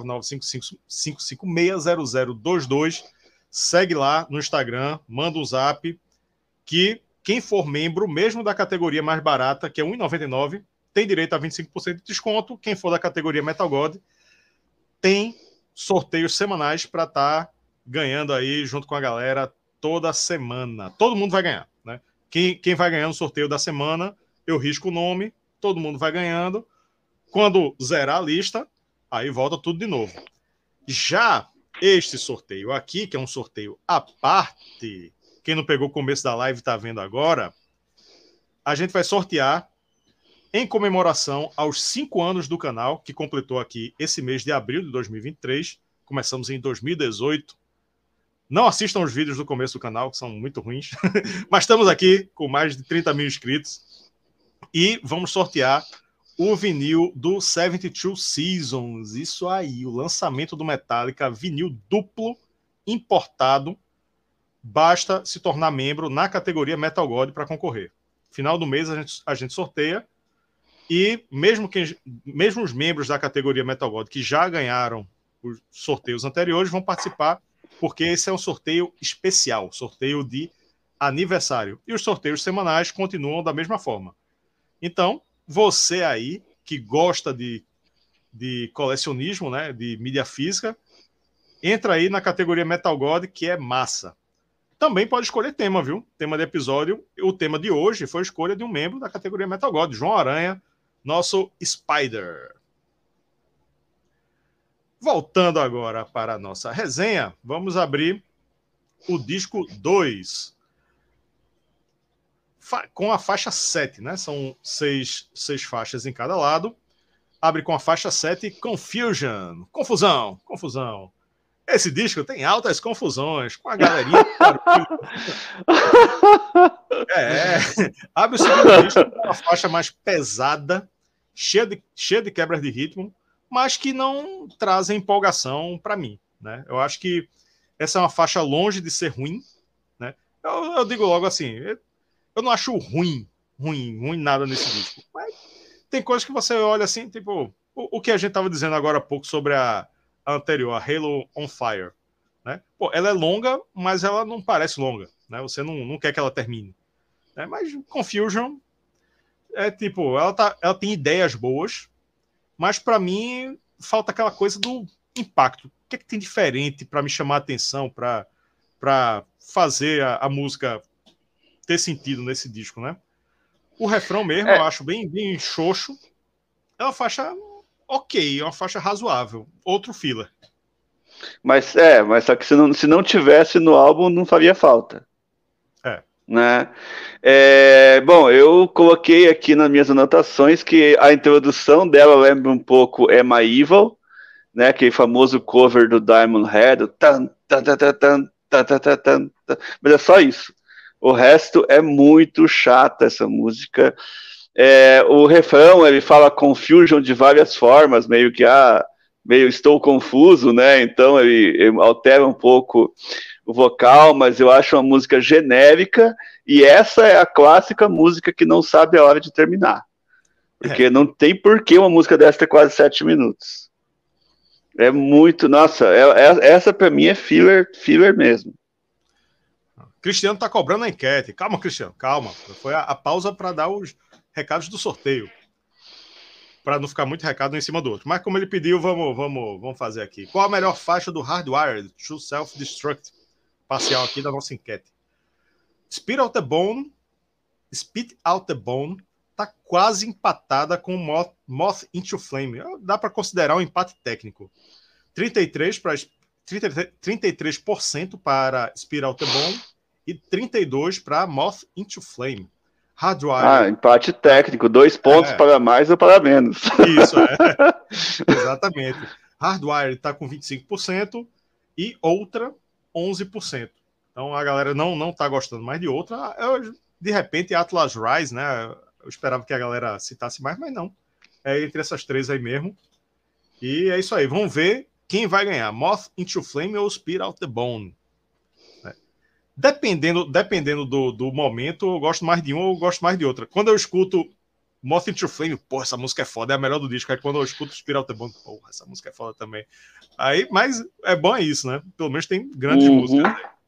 995560022. Segue lá no Instagram, manda um zap, que quem for membro, mesmo da categoria mais barata, que é R$1,99, tem direito a 25% de desconto. Quem for da categoria Metal God tem sorteios semanais para estar ganhando aí junto com a galera toda semana. Todo mundo vai ganhar, né? Quem vai ganhando o sorteio da semana, eu risco o nome, todo mundo vai ganhando. Quando zerar a lista, aí volta tudo de novo. Já este sorteio aqui, que é um sorteio à parte, quem não pegou o começo da live está vendo agora, a gente vai sortear em comemoração aos 5 anos do canal, que completou aqui esse mês de abril de 2023. Começamos em 2018. Não assistam os vídeos do começo do canal, que são muito ruins. Mas estamos aqui com mais de 30 mil inscritos. E vamos sortear o vinil do 72 Seasons. Isso aí, o lançamento do Metallica, vinil duplo, importado. Basta se tornar membro na categoria Metal God para concorrer. Final do mês a gente sorteia. E mesmo os membros da categoria Metal God que já ganharam os sorteios anteriores vão participar, porque esse é um sorteio especial, sorteio de aniversário. E os sorteios semanais continuam da mesma forma. Então, você aí que gosta de colecionismo, né, de mídia física, entra aí na categoria Metal God, que é massa. Também pode escolher tema, viu? Tema de episódio. O tema de hoje foi a escolha de um membro da categoria Metal God, João Aranha, nosso Spider. Voltando agora para a nossa resenha, vamos abrir o disco 2 com a faixa 7, né? São seis faixas em cada lado. Abre com a faixa 7, Confusion. Confusão. Esse disco tem altas confusões com a galerinha. Abre o segundo disco com uma faixa mais pesada, cheia de quebras de ritmo, mas que não trazem empolgação para mim, né? Eu acho que essa é uma faixa longe de ser ruim, né? Eu digo logo assim, eu não acho ruim nada nesse disco. Mas tem coisas que você olha assim, tipo, o que a gente estava dizendo agora há pouco sobre a anterior, a Halo on Fire, né? Pô, ela é longa, mas ela não parece longa, né? Você não quer que ela termine, né? Mas Confusion é tipo, ela tem ideias boas, mas para mim falta aquela coisa do impacto. O que é que tem diferente para me chamar a atenção, para fazer a música ter sentido nesse disco, né? O refrão mesmo eu acho bem xoxo. É uma faixa ok, é uma faixa razoável. Outro filler. Mas só que se não tivesse no álbum, não faria falta. Né? Bom, eu coloquei aqui nas minhas anotações que a introdução dela lembra um pouco Am I Evil, né? Aquele famoso cover do Diamond Head, mas é só isso. O resto é muito chata essa música. O refrão, ele fala confusion de várias formas, meio estou confuso, né? Então ele altera um pouco o vocal, mas eu acho uma música genérica, e essa é a clássica música que não sabe a hora de terminar. Porque não tem porquê uma música dessa ter quase 7 minutos. É muito, nossa, essa pra mim é filler mesmo. Cristiano tá cobrando a enquete. Calma, Cristiano, calma. Foi a pausa para dar os recados do sorteio. Para não ficar muito recado um em cima do outro. Mas como ele pediu, vamos fazer aqui. Qual a melhor faixa do Hardwired to Self-Destruct? Parcial aqui da nossa enquete. Spit Out the Bone tá quase empatada com Moth into Flame. Dá para considerar um empate técnico. 33% para Spit Out the Bone e 32% para Moth into Flame. Hardwired. Empate técnico, 2 pontos para mais ou para menos. Isso, exatamente. Hardwired está com 25% e outra 11%. Então a galera não tá gostando mais de outra. De repente, Atlas Rise, né? Eu esperava que a galera citasse mais, mas não. É entre essas três aí mesmo. E é isso aí. Vamos ver quem vai ganhar. Moth into Flame ou Spit Out the Bone. Dependendo do momento, eu gosto mais de uma ou eu gosto mais de outra. Quando eu escuto Moth into Flame, essa música é foda, é a melhor do disco. Aí quando eu escuto Spit Out the Bone, essa música é foda também. Aí, mas é bom isso, né? Pelo menos tem grandes músicas.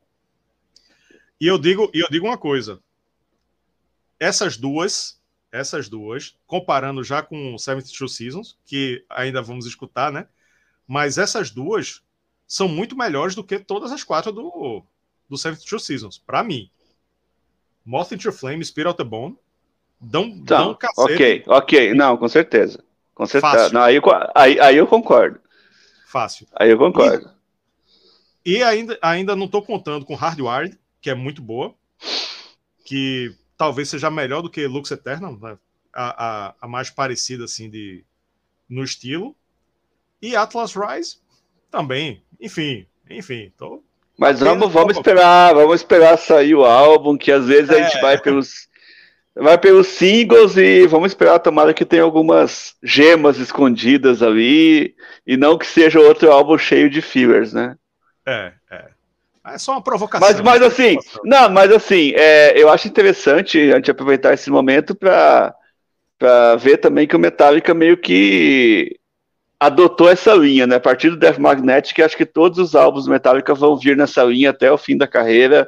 E eu digo uma coisa. Essas duas, comparando já com 72 Seasons, que ainda vamos escutar, né? Mas essas duas são muito melhores do que todas as 4 do 72 Seasons, pra mim. Moth into Flame, Spit Out the Bone, dão cacete. Ok, não, com certeza. Com certeza. Fácil. Não, aí eu concordo. Fácil. Aí eu concordo. E ainda não tô contando com Hardwired, que é muito boa, que talvez seja melhor do que Lux Eternal, né? a mais parecida assim no estilo. E Atlas Rise também. Enfim. Mas vamos esperar sair o álbum, que às vezes a gente vai pelos singles e vamos esperar, tomara que tenha algumas gemas escondidas ali e não que seja outro álbum cheio de fillers, né? É só uma provocação. Mas assim, eu acho interessante a gente aproveitar esse momento para ver também que o Metallica meio que adotou essa linha, né? A partir do Death Magnetic, acho que todos os álbuns do Metallica vão vir nessa linha até o fim da carreira.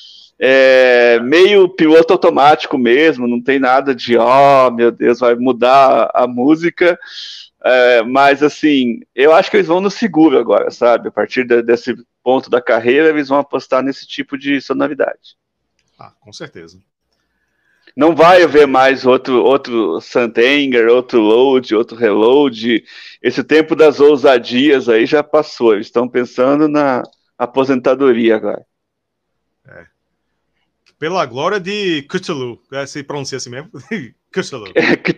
Meio piloto automático mesmo, não tem nada de meu Deus, vai mudar a música. Mas assim, eu acho que eles vão no seguro agora, sabe? A partir desse ponto da carreira, eles vão apostar nesse tipo de sonoridade. Com certeza. Não vai haver mais outro Santanger, outro Load, outro Reload. Esse tempo das ousadias aí já passou. Eles estão pensando na aposentadoria agora. Pela glória de Cthulhu. Se pronuncia assim mesmo? Cthulhu.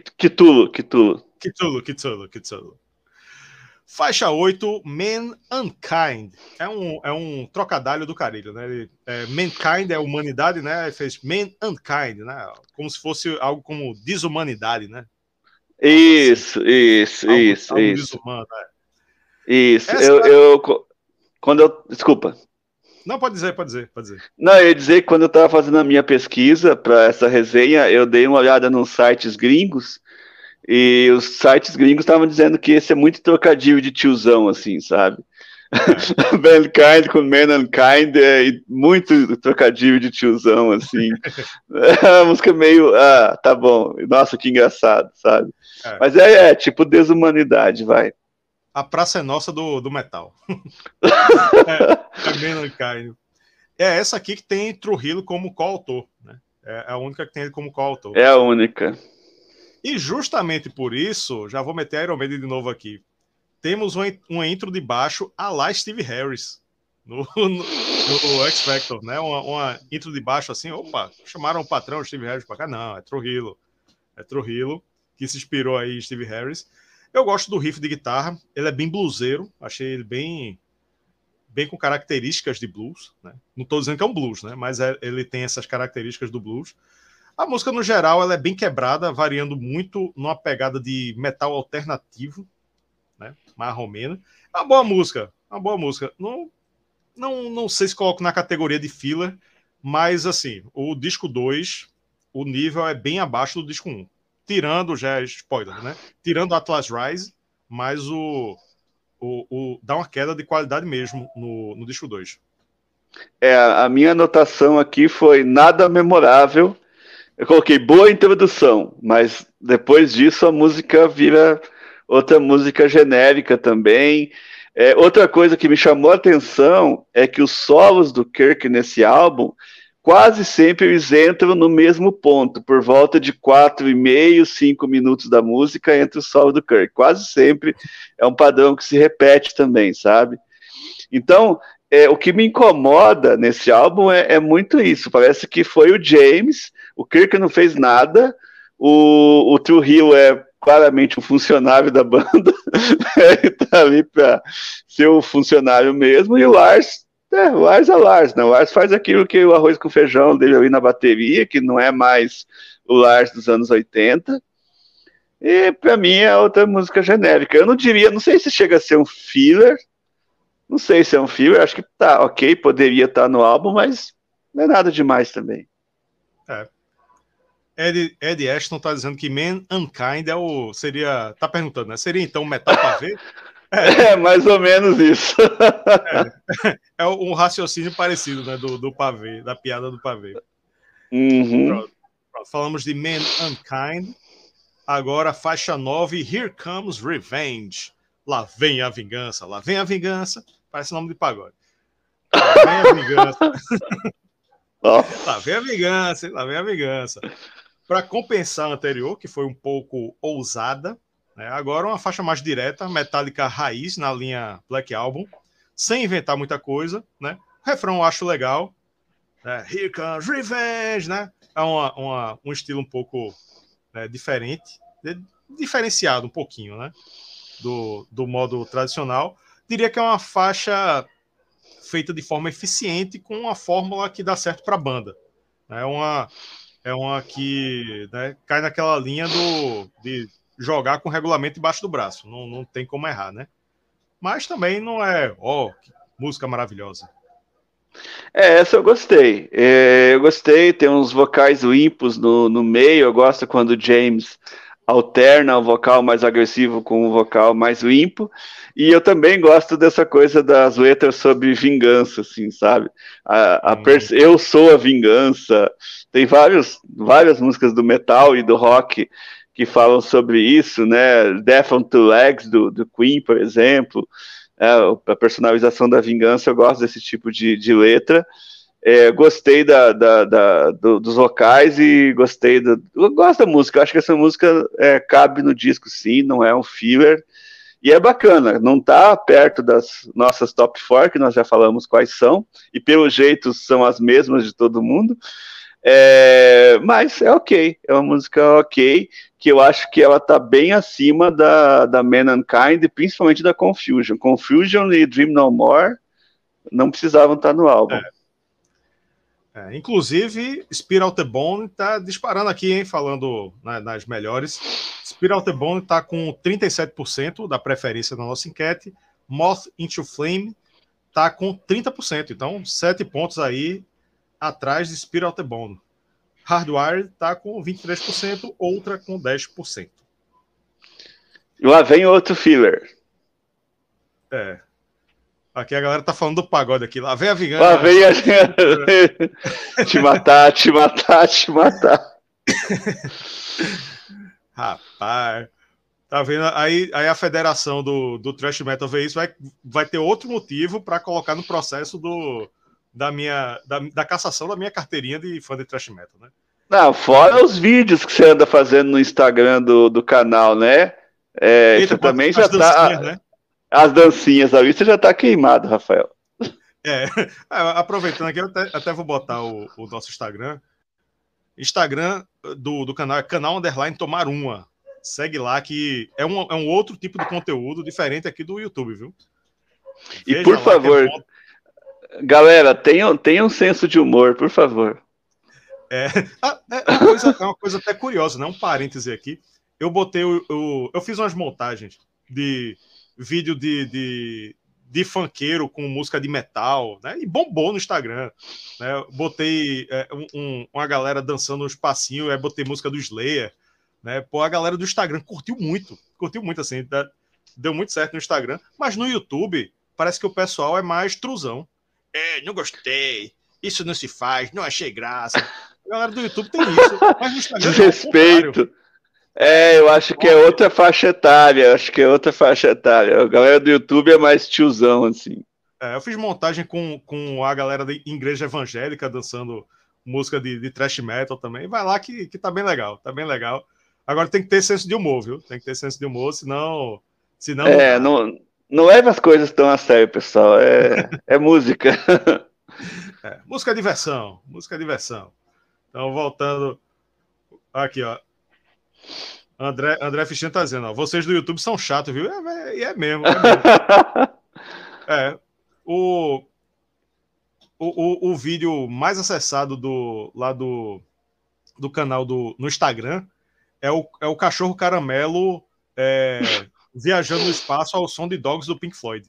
Cthulhu. Faixa 8, Mankind. É um trocadilho do carilho, né? Mankind é humanidade, né? Fez Mankind, né? Como se fosse algo como desumanidade, né? Isso. Algo desumano, né? Isso. Desculpa. Não, pode dizer. Não, eu ia dizer que quando eu estava fazendo a minha pesquisa para essa resenha, eu dei uma olhada nos sites gringos. E os sites gringos estavam dizendo que esse é muito trocadilho de tiozão, assim, sabe? Mankind com Mankind é muito trocadilho de tiozão, assim. A música meio, tá bom, nossa, que engraçado, sabe? Mas tipo desumanidade, vai. A praça é nossa do metal. Mankind. É essa aqui que tem Trujillo como coautor, né? É a única que tem ele como coautor. É a única. E justamente por isso, já vou meter a Iron Maiden de novo aqui, temos uma intro de baixo à la Steve Harris no X Factor, né? Uma intro de baixo assim, chamaram o patrão Steve Harris para cá? Não, é Trujillo. É Trujillo, que se inspirou aí em Steve Harris. Eu gosto do riff de guitarra, ele é bem bluseiro, achei ele bem com características de blues, né? Não estou dizendo que é um blues, né? Mas ele tem essas características do blues. A música, no geral, ela é bem quebrada, variando muito numa pegada de metal alternativo, né? Marromeno. É uma boa música. Não não sei se coloco na categoria de filler, mas assim, o disco 2, o nível é bem abaixo do disco 1. Tirando, já é spoiler, né? Tirando Atlas Rise, mas dá uma queda de qualidade mesmo no disco 2. A minha anotação aqui foi nada memorável. Eu coloquei boa introdução, mas depois disso a música vira outra música genérica também. Outra coisa que me chamou a atenção é que os solos do Kirk nesse álbum, quase sempre eles entram no mesmo ponto, por volta de 4,5, 5 minutos da música entre o solo do Kirk. Quase sempre é um padrão que se repete também, sabe? Então, o que me incomoda nesse álbum é muito isso. Parece que foi o James, o Kirk não fez nada, o Trujillo é claramente um funcionário da banda, ele tá ali para ser o funcionário mesmo, e o Lars é Lars, né? O Lars faz aquilo que o arroz com feijão dele ali na bateria, que não é mais o Lars dos anos 80. E para mim é outra música genérica. Eu não diria, não sei se chega a ser um filler, não sei se é um filler, acho que tá ok, poderia estar no álbum, mas não é nada demais também. Ed Ashton tá dizendo que Mankind seria, tá perguntando, né? Seria então Metal Pavê? Mais ou menos isso. É um raciocínio parecido, né? Do pavê, da piada do pavê. Uhum. Pronto. Falamos de Mankind. Agora, faixa 9, Here Comes Revenge. Lá vem a vingança, lá vem a vingança. Parece nome de pagode. Lá vem a vingança. Lá vem a vingança, lá vem a vingança. Para compensar a anterior, que foi um pouco ousada, né? Agora uma faixa mais direta, Metallica raiz na linha Black Album, sem inventar muita coisa, né? O refrão eu acho legal, né? Here Comes Revenge, né? É um estilo um pouco, né, diferente, diferenciado um pouquinho, né? Do modo tradicional. Diria que é uma faixa feita de forma eficiente, com uma fórmula que dá certo para a banda. É uma que, né, cai naquela linha de jogar com o regulamento embaixo do braço. Não tem como errar, né? Mas também não é, que música maravilhosa. Essa eu gostei. Eu gostei, tem uns vocais limpos no meio. Eu gosto quando o James alterna o vocal mais agressivo com o vocal mais limpo. E eu também gosto dessa coisa das letras sobre vingança, assim, sabe? Eu sou a vingança. Tem várias músicas do metal e do rock que falam sobre isso, né? Death on Two Legs, do Queen, por exemplo. A personalização da vingança, eu gosto desse tipo de letra. Gostei dos vocais e eu gosto da música. Acho que essa música cabe no disco, sim, não é um filler. E é bacana, não está perto das nossas top 4, que nós já falamos quais são, e pelo jeito são as mesmas de todo mundo. Mas é ok, é uma música ok, que eu acho que ela está bem acima da Mankind, principalmente da Confusion. Confusion e Dream No More não precisavam estar no álbum. Inclusive, Spiral the Bone está disparando aqui, hein, falando nas melhores. Spiral the Bone está com 37% da preferência na nossa enquete. Moth into Flame está com 30%, então 7 pontos aí atrás de Spiral the Bone. Hardwired está com 23%, outra com 10%. E lá vem outro filler. Aqui a galera tá falando do pagode aqui. Lá vem a vingança. Lá vem a... te matar, te matar, te matar. Rapaz. Tá vendo? Aí a federação do Thrash Metal vê isso, vai ter outro motivo para colocar no processo da cassação da minha carteirinha de fã de Thrash Metal, né? Não, fora os vídeos que você anda fazendo no Instagram do canal, né? Eita, você também já tá... Né? As dancinhas ali, você já tá queimado, Rafael. Aproveitando aqui, eu até vou botar o nosso Instagram. Instagram do canal é canal_tomar uma. Segue lá que é um outro tipo de conteúdo diferente aqui do YouTube, viu? E veja, por favor, galera, tenham senso de humor, por favor. É uma coisa até curiosa, né? Um parêntese aqui. Eu botei eu fiz umas montagens de vídeo de de funkeiro com música de metal, né? E bombou no Instagram, né? Botei uma galera dançando uns passinhos, aí botei música do Slayer, né? Pô, a galera do Instagram curtiu muito assim, deu muito certo no Instagram, mas no YouTube parece que o pessoal é mais truzão. Não gostei, isso não se faz, não achei graça. A galera do YouTube tem isso, mas no Instagram desrespeito. Eu acho que é outra faixa etária. A galera do YouTube é mais tiozão, assim. Eu fiz montagem com a galera da igreja evangélica dançando música de thrash metal também. Vai lá que tá bem legal, Agora tem que ter senso de humor, viu? Tem que ter senso de humor, senão não leva as coisas tão a sério, pessoal. É música. Música é diversão. Então, voltando aqui, ó. André Fichinha tá dizendo, ó, vocês do YouTube são chatos, viu? É mesmo. O vídeo mais acessado do canal no Instagram é o cachorro caramelo viajando no espaço ao som de Dogs do Pink Floyd.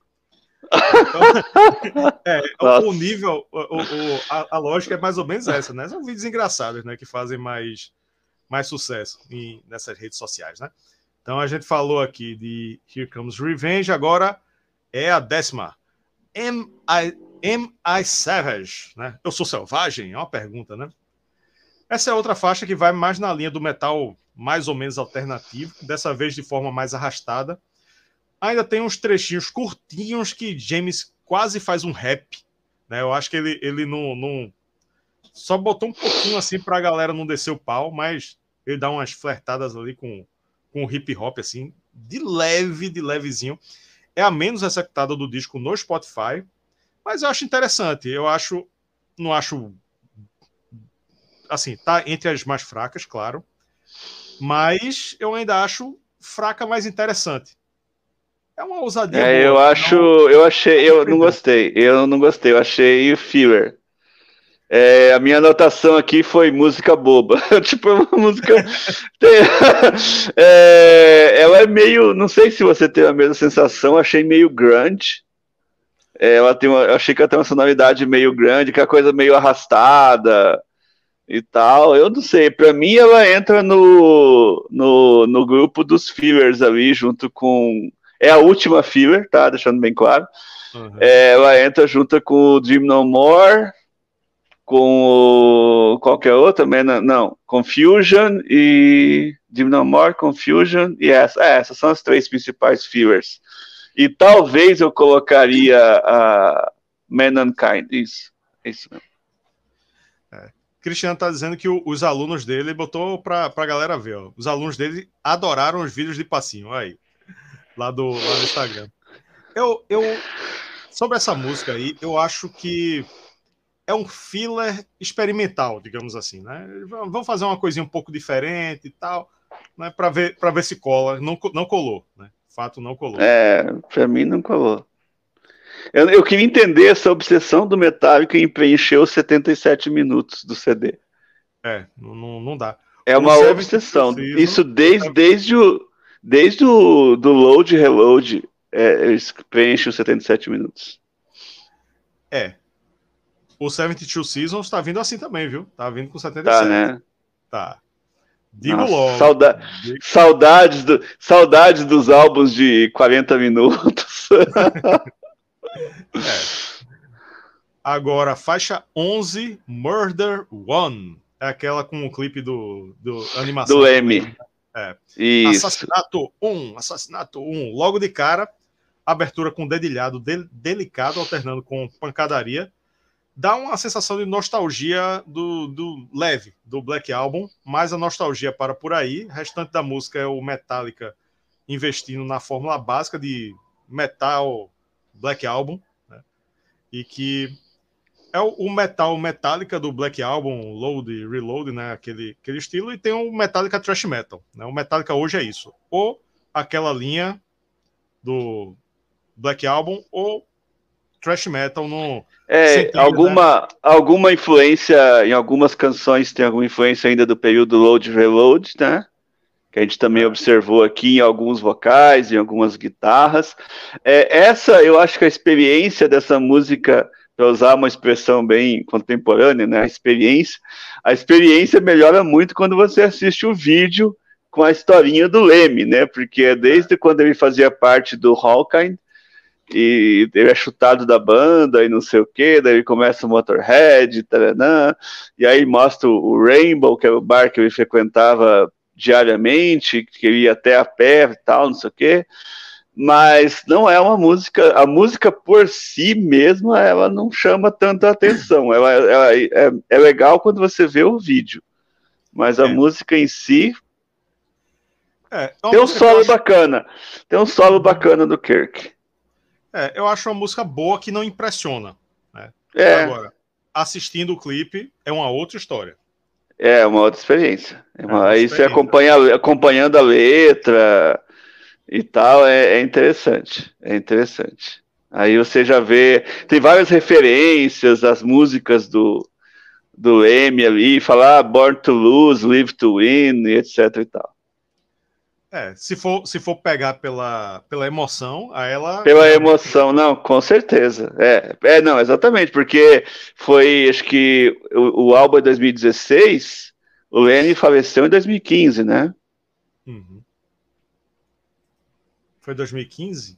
Então, o nível, a lógica é mais ou menos essa, né? São vídeos engraçados, né? Que fazem mais sucesso nessas redes sociais, né? Então a gente falou aqui de Here Comes Revenge, agora é a 10ª. Am I Savage? Né? Eu sou selvagem? É uma pergunta, né? Essa é outra faixa que vai mais na linha do metal mais ou menos alternativo, dessa vez de forma mais arrastada. Ainda tem uns trechinhos curtinhos que James quase faz um rap, né? Eu acho que ele não só botou um pouquinho assim pra galera não descer o pau, mas ele dá umas flertadas ali com o hip hop assim, de levezinho. É a menos executada do disco no Spotify, mas eu acho interessante. Não acho assim, tá entre as mais fracas, claro, mas eu ainda acho fraca mais interessante. É uma ousadia boa. Eu não gostei. Eu achei filler. A minha anotação aqui foi música boba. Tipo, uma música. Ela é meio. Não sei se você tem a mesma sensação, achei meio grunge. Eu achei que ela tem uma sonoridade meio grande, que é a coisa meio arrastada e tal. Eu não sei. Pra mim, ela entra no grupo dos fillers ali, junto com. É a última filler, tá? Deixando bem claro. Uhum. Ela entra junto com o Dream No More, com qualquer outra, não, Confusion e Dream No More, Confusion e essas são as 3 principais fillers. E talvez eu colocaria a Mankind, isso mesmo. Cristiano tá dizendo que os alunos dele botou pra galera ver, ó. Os alunos dele adoraram os vídeos de passinho, aí, lá do Instagram. Sobre essa música aí, eu acho que é um filler experimental, digamos assim, né? Vamos fazer uma coisinha um pouco diferente e tal, né? Para ver se cola. Não colou, né? Fato, não colou. Para mim não colou. Eu queria entender essa obsessão do Metallica em preencher os 77 minutos do CD. Não dá. É uma obsessão. Isso desde o do load e reload, eles preenchem os 77 minutos. O 72 Seasons tá vindo assim também, viu? Tá vindo com 77. Tá, né? Tá. Digo logo. Saudades dos álbuns de 40 minutos. Agora, faixa 11, Murder One. É aquela com o clipe do animação. Do M. Isso. Assassinato 1. Logo de cara, abertura com dedilhado delicado, alternando com pancadaria. Dá uma sensação de nostalgia do leve, do Black Album, mas a nostalgia para por aí. O restante da música é o Metallica investindo na fórmula básica de metal Black Album, né? E que é o metal Metallica do Black Album, Load e Reload, né? Aquele estilo, e tem o Metallica Thrash Metal, né? O Metallica hoje é isso. Ou aquela linha do Black Album, ou Thrash Metal no... alguma influência em algumas canções, tem alguma influência ainda do período Load e Reload, né? que a gente também observou aqui em alguns vocais, em algumas guitarras. Essa, eu acho que a experiência dessa música, para usar uma expressão bem contemporânea, né, a experiência melhora muito quando você assiste o vídeo com a historinha do Lemmy, né, porque desde quando ele fazia parte do Hawkeye, e ele é chutado da banda e não sei o que, daí começa o Motorhead, taranã, e aí mostra o Rainbow, que é o bar que ele frequentava diariamente, que ele ia até a pé e tal, não sei o que, mas não é uma música, a música por si mesma, ela não chama tanta atenção, ela é legal quando você vê o vídeo, mas a música em si tem um solo bacana, tem um solo bacana do Kirk. Eu acho uma música boa que não impressiona. Né? Agora, assistindo o clipe é uma outra história. É uma outra experiência. Aí você acompanhando a letra e tal, é interessante. É interessante. Aí você já vê. Tem várias referências às músicas do Lemmy ali, falar Born to Lose, Live to Win, etc e tal. Se for pegar pela emoção, a ela. Pela emoção, não, com certeza. Não, exatamente, porque foi, acho que o álbum é 2016, o Lenny faleceu em 2015, né? Uhum. Foi 2015?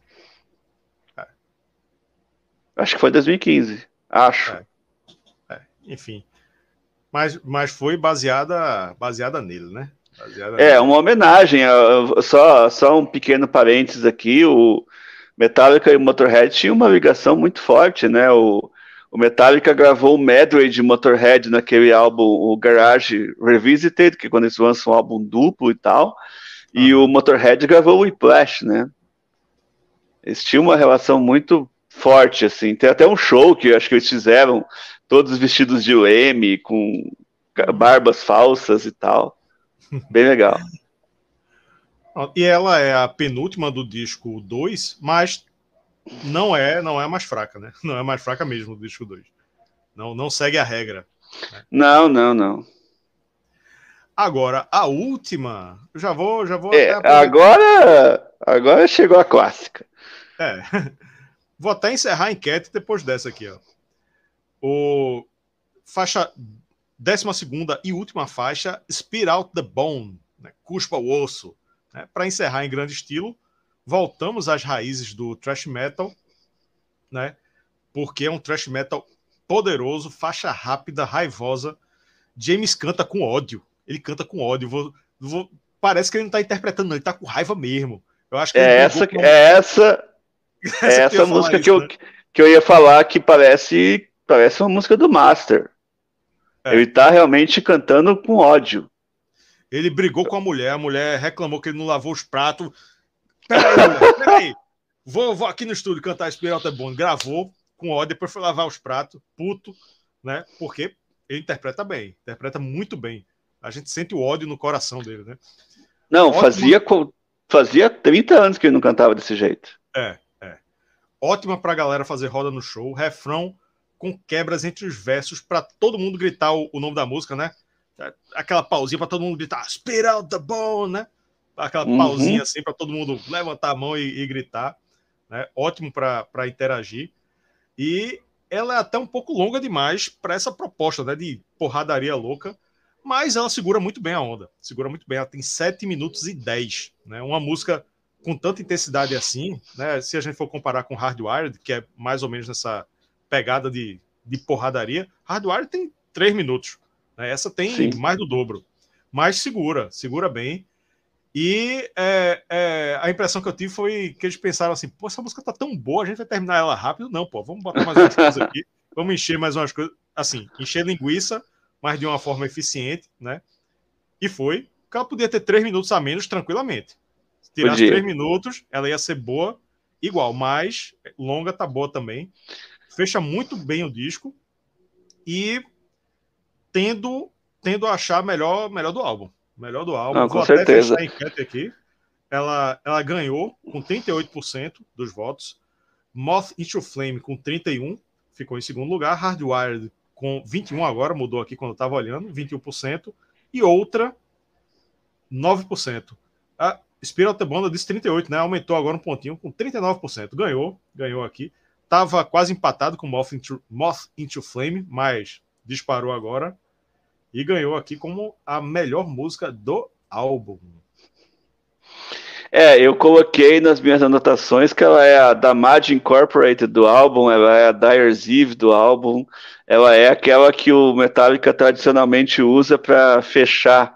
Acho que foi 2015, acho. Enfim. Mas foi baseada nele, né? Uma homenagem. Só um pequeno parênteses aqui. O Metallica e o Motorhead tinham uma ligação muito forte, né? O Metallica gravou o medley de Motorhead naquele álbum, o Garage Revisited, que é quando eles lançam um álbum duplo e tal. E o Motorhead gravou o Whiplash, né? Eles tinham uma relação muito forte, assim. Tem até um show que eu acho que eles fizeram, todos vestidos de Lemmy, com barbas falsas e tal. Bem legal. E ela é a penúltima do disco 2, mas não é a mais fraca, né? Não é a mais fraca mesmo do disco 2. Não segue a regra. Né? Não. Agora, a última, já vou até agora chegou a clássica. Vou até encerrar a enquete depois dessa aqui, ó. O faixa 12ª e última faixa, Spit Out the Bone, né? Cuspa o osso. Né? Para encerrar em grande estilo, voltamos às raízes do thrash metal, né? Porque é um thrash metal poderoso, faixa rápida, raivosa. James canta com ódio. Ele canta com ódio. Parece que ele não está interpretando, não. Ele está com raiva mesmo. Eu acho que essa música isso, que eu ia falar, que parece uma música do Master. Ele tá realmente cantando com ódio. Ele brigou com a mulher reclamou que ele não lavou os pratos. Peraí. Vou aqui no estúdio cantar Spit Out the Bone. Gravou com ódio, depois foi lavar os pratos, puto, né? Porque ele interpreta bem, interpreta muito bem. A gente sente o ódio no coração dele, né? Não, fazia 30 anos que ele não cantava desse jeito. Ótima pra galera fazer roda no show. Refrão com quebras entre os versos para todo mundo gritar o nome da música, né? Aquela pausinha para todo mundo gritar Spit Out the Bone, né? Aquela pausinha assim para todo mundo levantar a mão e gritar. Né? Ótimo para interagir. E ela é até um pouco longa demais para essa proposta, né? De porradaria louca. Mas ela segura muito bem a onda. Segura muito bem. Ela tem 7 minutos e 10. Né? Uma música com tanta intensidade assim, né? Se a gente for comparar com Hardwired, que é mais ou menos nessa pegada de porradaria, Hardwired tem 3 minutos. Né? Essa tem mais do dobro. Mas segura bem. E a impressão que eu tive foi que eles pensaram assim, pô, essa música tá tão boa, a gente vai terminar ela rápido. Não, pô, vamos botar mais umas coisas aqui. Vamos encher mais umas coisas. Assim, encher linguiça, mas de uma forma eficiente, né? E foi. Porque ela podia ter 3 minutos a menos tranquilamente. Se tirasse 3 minutos, ela ia ser boa igual, mas longa tá boa também. Fecha muito bem o disco e tendo a achar melhor do álbum. Melhor do álbum. Não, vou até certeza. fechar a enquete aqui. Ela ganhou com 38% dos votos. Moth into Flame com 31%, ficou em segundo lugar. Hardwired com 21% agora, mudou aqui quando eu estava olhando, 21%. E outra 9%. A Spirit of the Bond disse 38%, né? Aumentou agora um pontinho com 39%. Ganhou aqui. Tava quase empatado com Moth into Flame, mas disparou agora. E ganhou aqui como a melhor música do álbum. Eu coloquei nas minhas anotações que ela é a Damage Incorporated do álbum, ela é a Dyer's Eve do álbum, ela é aquela que o Metallica tradicionalmente usa para fechar.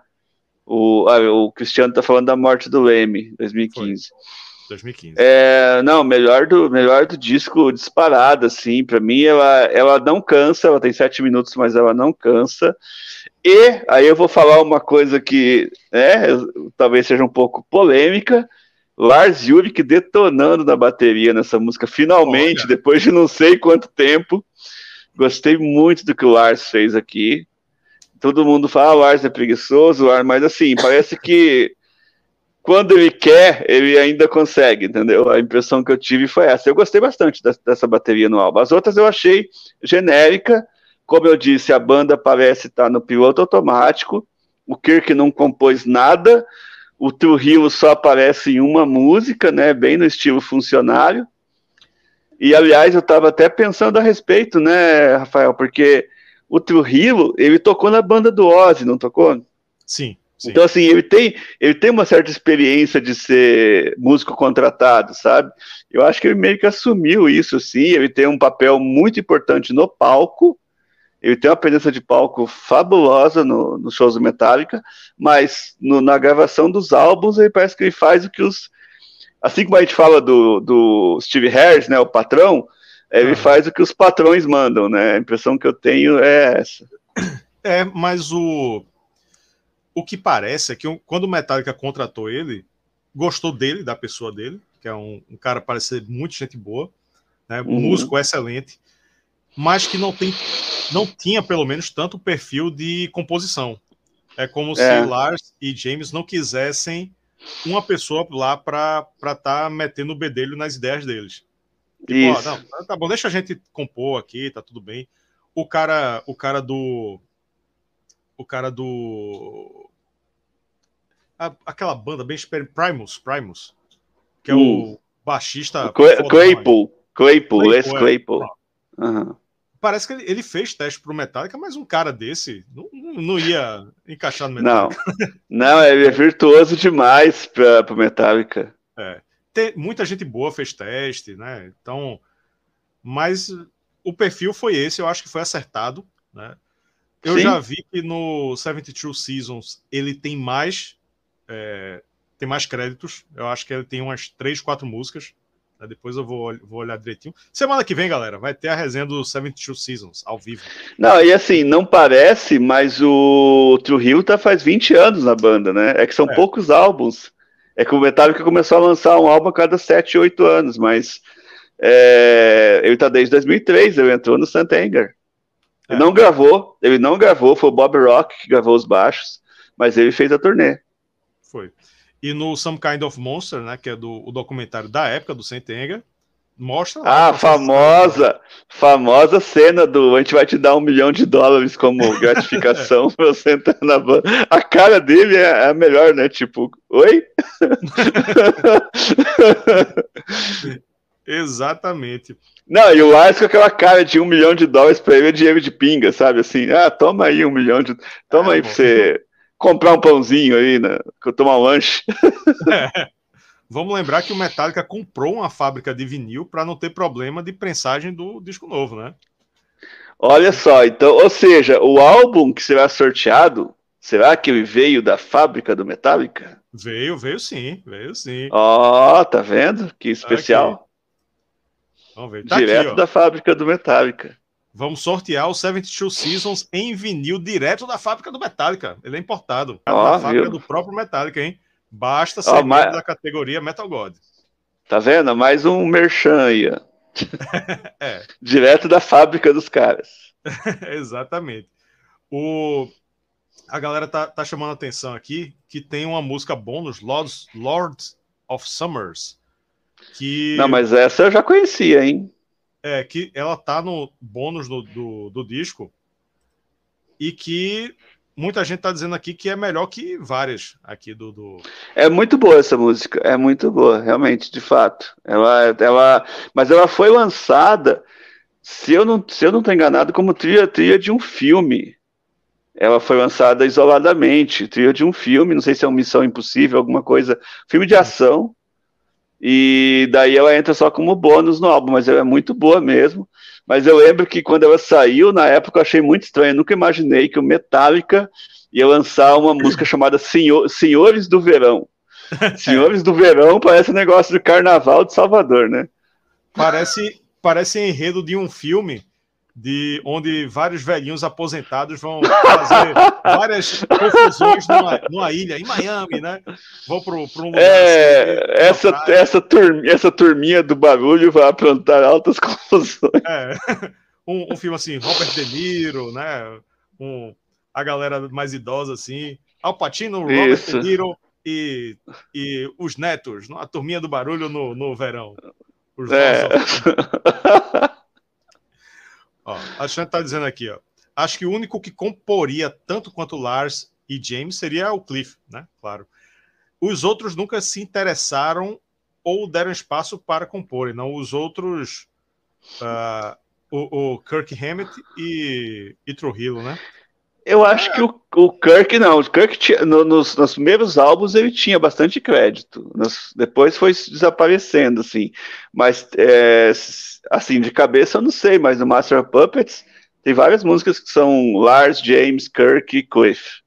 O Cristiano está falando da morte do Leme, 2015. Foi. 2015. Não, melhor do disco disparado, assim, para mim ela não cansa, ela tem 7 minutos, mas ela não cansa. E aí eu vou falar uma coisa que talvez seja um pouco polêmica. Lars Ulrich detonando na bateria nessa música, finalmente, Olha. Depois de não sei quanto tempo. Gostei muito do que o Lars fez aqui. Todo mundo fala, o Lars é preguiçoso, mas assim, parece que quando ele quer, ele ainda consegue, entendeu? A impressão que eu tive foi essa. Eu gostei bastante dessa bateria no álbum. As outras eu achei genérica. Como eu disse, a banda parece estar no piloto automático. O Kirk não compôs nada. O Trujillo só aparece em uma música, né? Bem no estilo funcionário. E, aliás, eu estava até pensando a respeito, né, Rafael? Porque o Trujillo, ele tocou na banda do Ozzy, não tocou? Sim. Então, assim, ele tem uma certa experiência de ser músico contratado, sabe? Eu acho que ele meio que assumiu isso, sim. Ele tem um papel muito importante no palco. Ele tem uma presença de palco fabulosa nos shows do Metallica, mas na gravação dos álbuns, ele parece que ele faz o que assim como a gente fala do Steve Harris, né, o patrão, ele faz o que os patrões mandam, né? A impressão que eu tenho é essa. Mas o que parece é que quando o Metallica contratou ele, gostou dele, da pessoa dele, que é um cara que parece ser muito gente boa, né? Músico excelente, mas que não tinha, pelo menos, tanto perfil de composição. É como se Lars e James não quisessem uma pessoa lá para estar metendo o bedelho nas ideias deles. Tipo, não, tá bom, deixa a gente compor aqui, tá tudo bem. O cara do aquela banda bem Primus, que é o baixista Claypool, Les Claypool. Parece que ele fez teste pro Metallica, mas um cara desse não ia encaixar no Metallica. Não, ele é virtuoso demais pro Metallica. Muita gente boa fez teste, né? Então, mas o perfil foi esse, eu acho que foi acertado, né? Eu já vi que no 72 Seasons ele tem mais créditos. Eu acho que ele tem umas 3, 4 músicas. Depois eu vou olhar direitinho. Semana que vem, galera, vai ter a resenha do 72 Seasons, ao vivo. Não, e assim, não parece, mas o Trujillo faz 20 anos na banda, né? É que são poucos álbuns. É que o Metallica começou a lançar um álbum a cada 7, 8 anos, mas ele tá desde 2003, ele entrou no St. Anger. Ele não gravou, foi o Bob Rock que gravou os baixos, mas ele fez a turnê. Foi. E no Some Kind of Monster, né, que é o documentário da época do St. Anger, mostra lá. Famosa cena do a gente vai te dar $1 milhão como gratificação pra você entrar na banda. A cara dele é a melhor, né? Tipo, oi? Exatamente. Não, e o Lars com aquela cara de $1 milhão pra ele é dinheiro de pinga, sabe? Assim, toma aí $1 milhão toma aí pra você comprar um pãozinho aí, né? Tomar um lanche. Vamos lembrar que o Metallica comprou uma fábrica de vinil para não ter problema de prensagem do disco novo, né? Olha só, então, ou seja, o álbum que será sorteado, será que ele veio da fábrica do Metallica? Veio sim. Tá vendo? Que especial. Aqui. Vamos ver. Direto aqui, da fábrica do Metallica. Vamos sortear o 72 Seasons em vinil direto da fábrica do Metallica. Ele é importado. Da fábrica do próprio Metallica, hein? Basta ser membro da categoria Metal God. Tá vendo? Mais um merchan aí, ó. Direto da fábrica dos caras. Exatamente. A galera tá chamando a atenção aqui que tem uma música bônus, Lords of Summers. Não, mas essa eu já conhecia, hein? Que ela tá no bônus do disco e que muita gente tá dizendo aqui que é melhor que várias aqui É muito boa essa música, é muito boa, realmente, de fato. Mas ela foi lançada, se eu não tô enganado, como trilha de um filme. Ela foi lançada isoladamente, trilha de um filme, não sei se é uma Missão Impossível, alguma coisa, filme de ação, e daí ela entra só como bônus no álbum, mas ela é muito boa mesmo. Mas eu lembro que quando ela saiu, na época eu achei muito estranho, eu nunca imaginei que o Metallica ia lançar uma música chamada Senhores do Verão. Senhores do Verão parece um negócio de carnaval de Salvador, né? Parece enredo de um filme onde vários velhinhos aposentados vão fazer várias confusões numa ilha, em Miami, né? Vão para um lugar essa turminha do barulho vai aprontar altas confusões. Um filme assim, Robert De Niro, né? A galera mais idosa assim, Al Pacino, Robert De Niro e os netos, a turminha do barulho no verão. Os Ó, a Xan tá dizendo aqui, ó. Acho que o único que comporia tanto quanto Lars e James seria o Cliff, né? Claro. Os outros nunca se interessaram ou deram espaço para comporem. Não, os outros, o Kirk Hammett e Trujillo, né? Eu acho que o Kirk não. O Kirk tinha, nos primeiros álbuns ele tinha bastante crédito. Depois foi desaparecendo, assim. Mas, assim, de cabeça eu não sei, mas no Master of Puppets tem várias músicas que são Lars, James, Kirk e Cliff.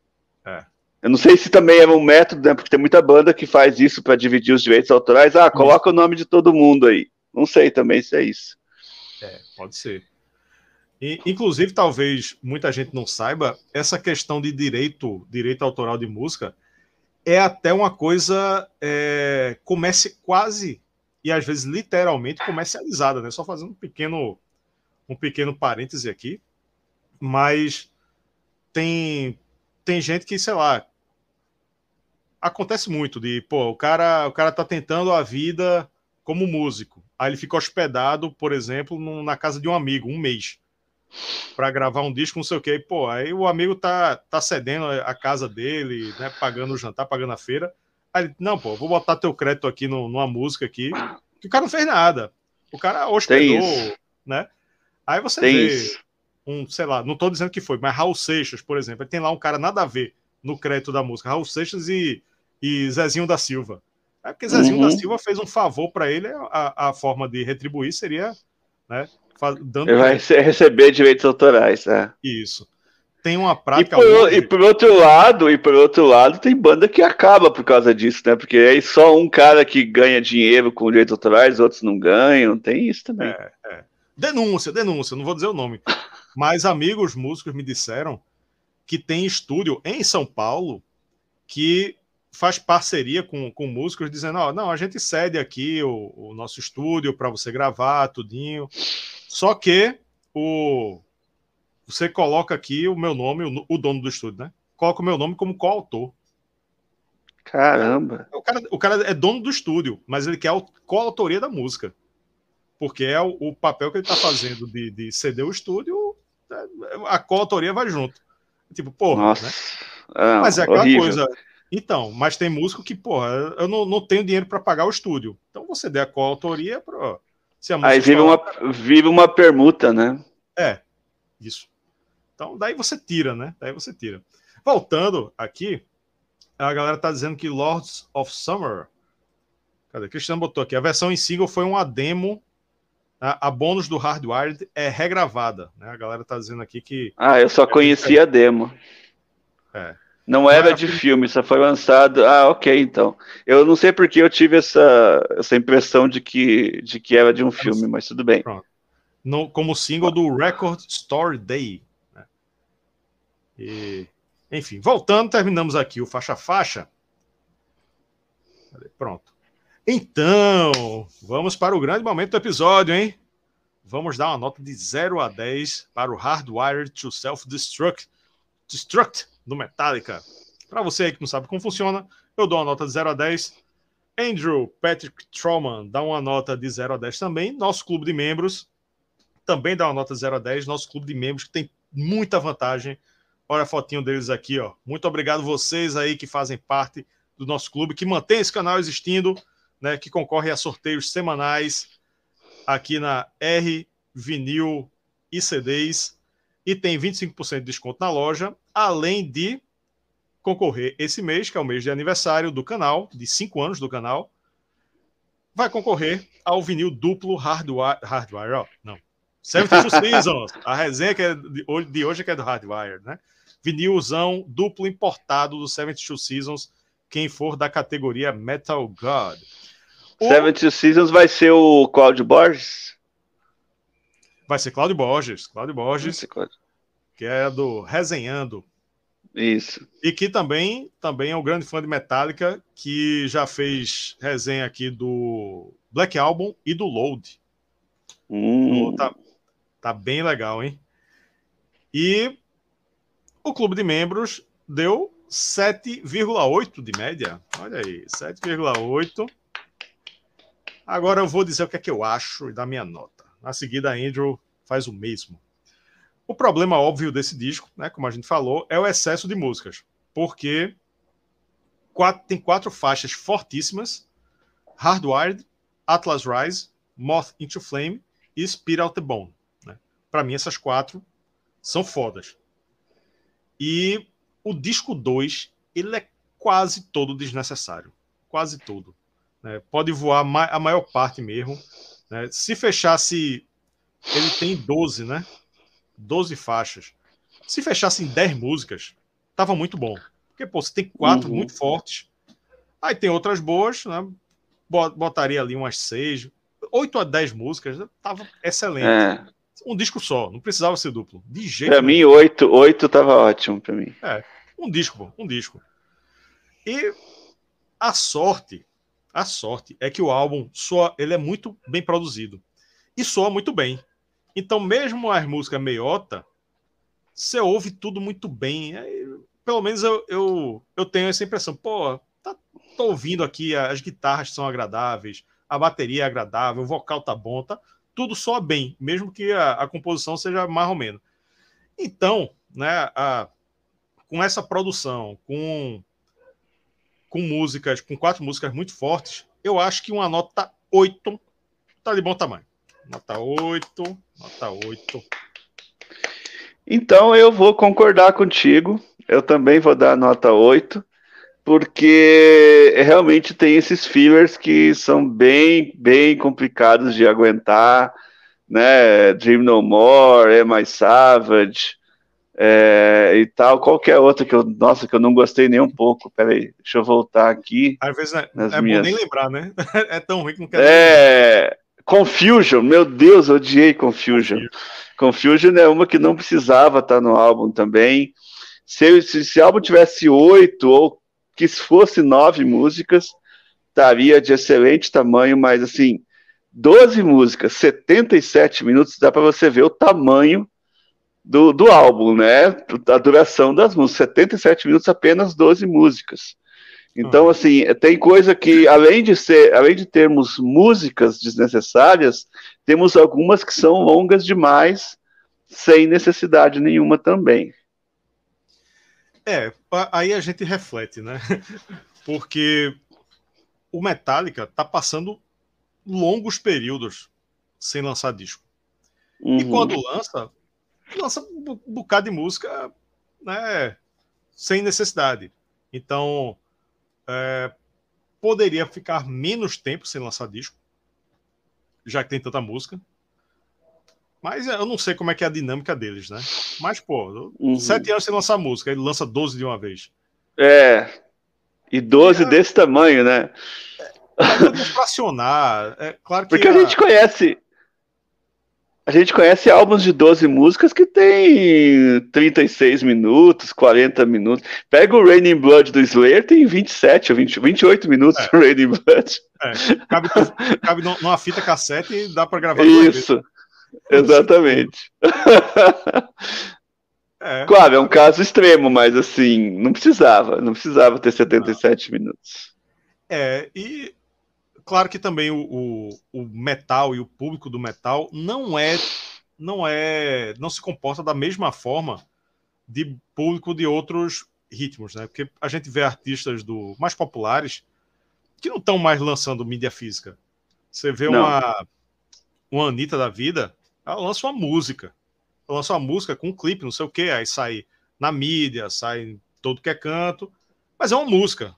Eu não sei se também é um método, né? Porque tem muita banda que faz isso para dividir os direitos autorais. Coloca o nome de todo mundo aí. Não sei também se é isso. Pode ser. Inclusive, talvez muita gente não saiba, essa questão de direito autoral de música é até uma coisa comece quase, e às vezes literalmente, comercializada, né? Só fazendo um pequeno parêntese aqui, mas tem gente que, sei lá, acontece muito o cara tá tentando a vida como músico, aí ele fica hospedado, por exemplo, na casa de um amigo, um mês, para gravar um disco, não sei o que. Aí o amigo tá cedendo a casa dele, né, pagando o jantar, pagando a feira. Aí ele, não, vou botar teu crédito aqui numa música aqui, que o cara não fez nada. O cara hospedou, né? Aí você vê sei lá, não tô dizendo que foi, mas Raul Seixas, por exemplo, tem lá um cara nada a ver no crédito da música, Raul Seixas e Zezinho da Silva. Porque Zezinho da Silva fez um favor para ele, a forma de retribuir seria, né, ele vai receber direitos autorais, Isso. Tem uma prática. E por outro lado, tem banda que acaba por causa disso, né? Porque aí só um cara que ganha dinheiro com direitos autorais, outros não ganham. Tem isso também. Denúncia, não vou dizer o nome. Mas amigos músicos me disseram que tem estúdio em São Paulo que faz parceria com músicos, dizendo, não, a gente cede aqui o nosso estúdio para você gravar tudinho. Só que você coloca aqui o meu nome, o dono do estúdio, né? Coloca o meu nome como coautor. Caramba! O cara é dono do estúdio, mas ele quer a coautoria da música. Porque é o papel que ele está fazendo de ceder o estúdio, a coautoria vai junto. Tipo, Nossa. Né? Mas é aquela horrível. coisa. Então, mas tem músico que, eu não tenho dinheiro para pagar o estúdio. Então você der a coautoria para. Aí vive uma permuta, né? Isso. Então, daí você tira, né? Voltando aqui, a galera tá dizendo que Lords of Summer. Cadê? Cristiano botou aqui. A versão em single foi uma demo. A bônus do Hardwired é regravada, né? A galera tá dizendo aqui que. Eu só conhecia a demo. Não era de filme, só foi lançado. Ok, então. Eu não sei porque eu tive essa impressão de que era de um filme, mas tudo bem. Pronto. Como single do Record Store Day. Né? Enfim, voltando, terminamos aqui o faixa-faixa. Pronto. Então, vamos para o grande momento do episódio, hein? Vamos dar uma nota de 0 a 10 para o Hardwired to Self-Destruct do Metallica. Para você aí que não sabe como funciona, eu dou uma nota de 0 a 10. Andrew Patrick Troman dá uma nota de 0 a 10 também. Nosso clube de membros também dá uma nota de 0 a 10. Nosso clube de membros que tem muita vantagem. Olha a fotinho deles aqui, ó. Muito obrigado vocês aí que fazem parte do nosso clube, que mantém esse canal existindo, né, que concorre a sorteios semanais aqui na R Vinil e CDs, e tem 25% de desconto na loja, além de concorrer esse mês, que é o mês de aniversário do canal, de 5 anos do canal, vai concorrer ao vinil duplo Hardwire, ó, não, 72 Seasons, a resenha que é de hoje que é do Hardwire, né? Vinilzão duplo importado do 72 Seasons, quem for da categoria Metal God. 72 Seasons vai ser o Cláudio Borges? Vai ser Cláudio Borges, que é do Resenhando. Isso. E que também é um grande fã de Metallica, que já fez resenha aqui do Black Album e do Load. Tá bem legal, hein? E o clube de membros deu 7,8 de média. Olha aí, 7,8. Agora eu vou dizer o que é que eu acho e dar minha nota. Na seguida, a Andrew faz o mesmo. O problema óbvio desse disco, né, como a gente falou, é o excesso de músicas. Porque tem 4 faixas fortíssimas: Hardwired, Atlas Rise, Moth into Flame e Spit Out the Bone. Né? Para mim, essas 4 são fodas. E o disco 2, ele é quase todo desnecessário. Quase todo. Né? Pode voar a maior parte mesmo. Né? Se fechasse... Ele tem 12, né? 12 faixas. Se fechasse em 10 músicas, tava muito bom. Porque, pô, você tem 4 muito fortes. Aí tem outras boas, né? Botaria ali umas 6, 8 a 10 músicas. Tava excelente. Um disco só, não precisava ser duplo. De jeito nenhum. Pra mim, 8 tava ótimo pra mim. Um disco, um disco. E a sorte é que o álbum ele é muito bem produzido. E soa muito bem. Então, mesmo as músicas meiota, você ouve tudo muito bem. Pelo menos eu tenho essa impressão. Pô, tô ouvindo aqui, as guitarras são agradáveis, a bateria é agradável, o vocal tá bom, tudo soa bem, mesmo que a composição seja mais ou menos. Então, né, com essa produção, com músicas, com 4 músicas muito fortes, eu acho que uma nota 8 tá de bom tamanho. Nota 8. Então eu vou concordar contigo. Eu também vou dar nota 8, porque realmente tem esses fillers que são bem, bem complicados de aguentar, né? Dream No More, Am I Savage, e tal. Qualquer outra que eu não gostei nem um pouco. Peraí, deixa eu voltar aqui. Às vezes é bom nem lembrar, né? É tão ruim que não quer nem lembrar. Confusion, meu Deus, eu odiei Confusion. Confusion é uma que não precisava estar no álbum também. Se esse álbum tivesse 8 ou que fosse 9 músicas, estaria de excelente tamanho, mas assim, 12 músicas, 77 minutos, dá para você ver o tamanho do álbum, né? A duração das músicas, 77 minutos, apenas 12 músicas. Então, assim, tem coisa que, além de termos músicas desnecessárias, temos algumas que são longas demais, sem necessidade nenhuma também. Aí a gente reflete, né? Porque o Metallica tá passando longos períodos sem lançar disco. E quando lança um bocado de música, né, sem necessidade. Então, poderia ficar menos tempo sem lançar disco, já que tem tanta música. Mas eu não sei como é que é a dinâmica deles, né? Mas, pô, 7 anos sem lançar música, ele lança 12 de uma vez. E 12 desse tamanho, né? Vamos fracionar. Claro que porque a gente conhece álbuns de 12 músicas que tem 36 minutos, 40 minutos. Pega o Raining Blood do Slayer, tem 27 ou 28 minutos o Raining Blood. Cabe numa fita cassete e dá pra gravar isso, exatamente. Claro, é um caso extremo, mas assim, não precisava ter 77 minutos. E claro que também o metal e o público do metal não se comporta da mesma forma de público de outros ritmos, né? Porque a gente vê artistas mais populares que não estão mais lançando mídia física. Você vê uma Anitta da vida, ela lança uma música. Ela lança uma música com um clipe, não sei o quê, aí sai na mídia, sai em todo que é canto, mas é uma música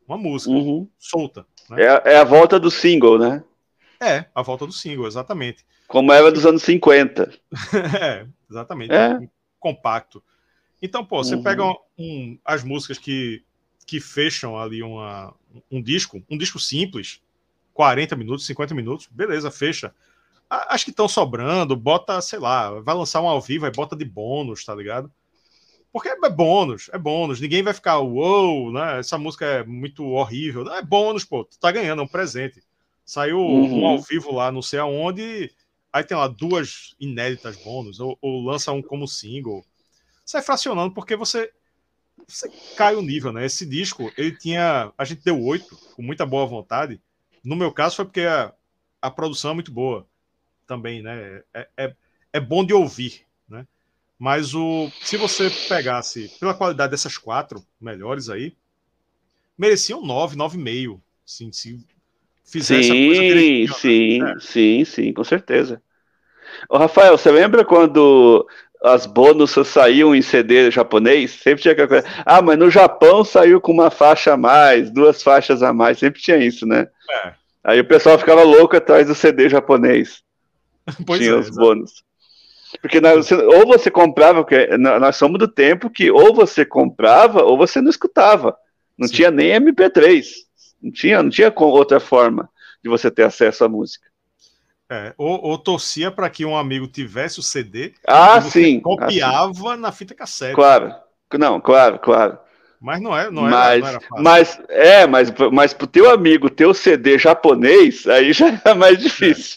solta. Né? É a volta do single, né? É, a volta do single, exatamente. Como era dos anos 50. Exatamente, compacto. Então, pô, você pega as músicas que fecham ali um disco simples, 40 minutos, 50 minutos, beleza, fecha. As que estão sobrando, bota, sei lá, vai lançar um ao vivo, aí bota de bônus, tá ligado? Porque é bônus. Ninguém vai ficar, uou, né? Essa música é muito horrível. Não, é bônus, pô, tu tá ganhando, é um presente. Saiu um ao vivo lá, não sei aonde, aí tem lá 2 inéditas bônus, ou lança um como single. Sai fracionando porque você cai o nível, né? Esse disco, a gente deu 8, com muita boa vontade. No meu caso foi porque a produção é muito boa também, né? É bom de ouvir, né? Mas se você pegasse pela qualidade dessas 4 melhores aí, merecia um 9, 9,5. Assim, se fizesse a coisa direitinho. Sim, com certeza. Ô, Rafael, você lembra quando as bônus saíam em CD japonês? Sempre tinha aquela coisa. Ah, mas no Japão saiu com uma faixa a mais, 2 faixas a mais. Sempre tinha isso, né? Aí o pessoal ficava louco atrás do CD japonês. Tinha os bônus. Porque ou você comprava, porque nós somos do tempo que ou você comprava ou você não escutava. Não tinha nem MP3. Não tinha outra forma de você ter acesso à música. Ou torcia para que um amigo tivesse o CD e você copiava na fita cassete. Claro. Não, claro. Mas não era fácil. Mas pro teu amigo ter o CD japonês, aí já é mais difícil.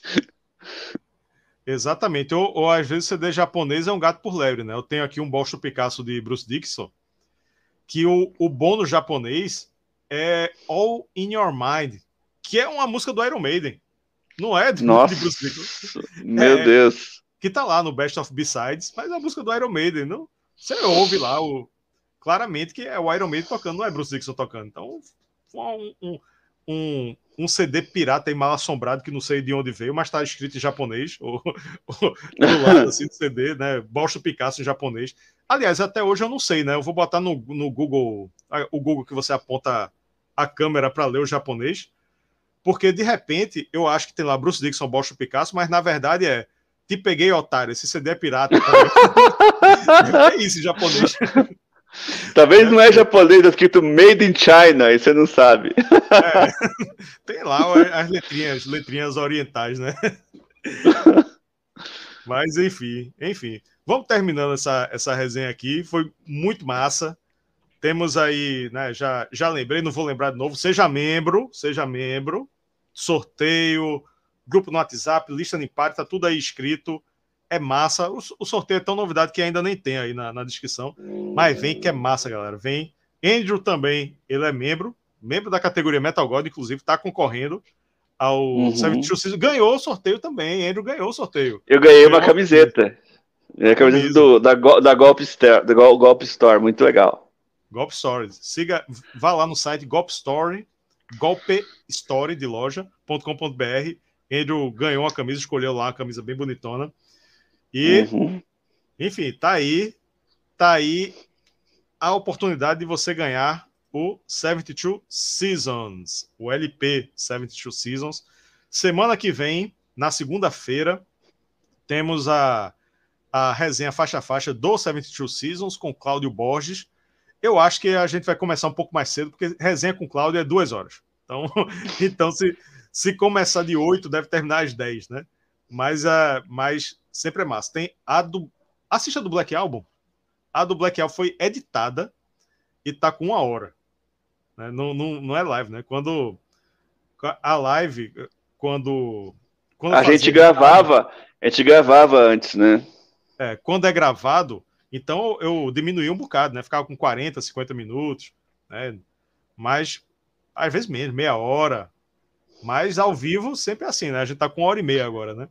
Exatamente. Ou às vezes o CD japonês é um gato por lebre, né? Eu tenho aqui um Bolso Picasso de Bruce Dickinson, que o bônus japonês é All in Your Mind, que é uma música do Iron Maiden. Não é de Bruce Dickinson. Meu Deus. Que tá lá no Best of B-Sides, mas é a música do Iron Maiden. Não? Você ouve lá claramente que é o Iron Maiden tocando, não é Bruce Dickinson tocando. Então, um CD pirata e mal assombrado que não sei de onde veio, mas tá escrito em japonês, do lado assim do CD, né? Bolso Picasso em japonês. Aliás, até hoje eu não sei, né? Eu vou botar no Google, o Google que você aponta a câmera para ler o japonês, porque de repente eu acho que tem lá Bruce Dickinson, Bolso Picasso, mas na verdade é Te Peguei, Otário, esse CD é pirata. É isso em japonês. Talvez não é japonês, é escrito Made in China, e você não sabe. Tem lá as letrinhas orientais, né? Mas enfim. Vamos terminando essa resenha aqui. Foi muito massa. Temos aí, né? Já lembrei, não vou lembrar de novo. Seja membro. Sorteio, grupo no WhatsApp, lista de impacto, tá tudo aí escrito. É massa. O sorteio é tão novidade que ainda nem tem aí na descrição. Mas vem que é massa, galera. Vem. Andrew também, ele é membro da categoria Metal God, inclusive, tá concorrendo ao 72 Seasons. Ganhou o sorteio também. Andrew ganhou o sorteio. Eu ganhei uma camiseta. A camiseta da Golp Store, muito legal. Golp Story. Vá lá no site Golp Story, golpestory de loja.com.br. Andrew ganhou uma camisa, escolheu lá uma camisa bem bonitona. E, enfim, tá aí a oportunidade de você ganhar o 72 Seasons, o LP 72 Seasons. Semana que vem, na segunda-feira, temos a resenha faixa a faixa do 72 Seasons com Cláudio Borges. Eu acho que a gente vai começar um pouco mais cedo, porque resenha com Cláudio é 2 horas. Então se começar de 8, deve terminar às 10, né? Mas sempre é massa. Tem assista do Black Album. A do Black Album foi editada e tá com 1 hora. Né? Não é live, né? Quando a live, quando a gente gravava antes, né? Quando é gravado, então eu diminuí um bocado, né? Ficava com 40, 50 minutos, né? Mas às vezes menos, meia hora. Mas ao vivo sempre é assim, né? A gente tá com 1h30 agora, né?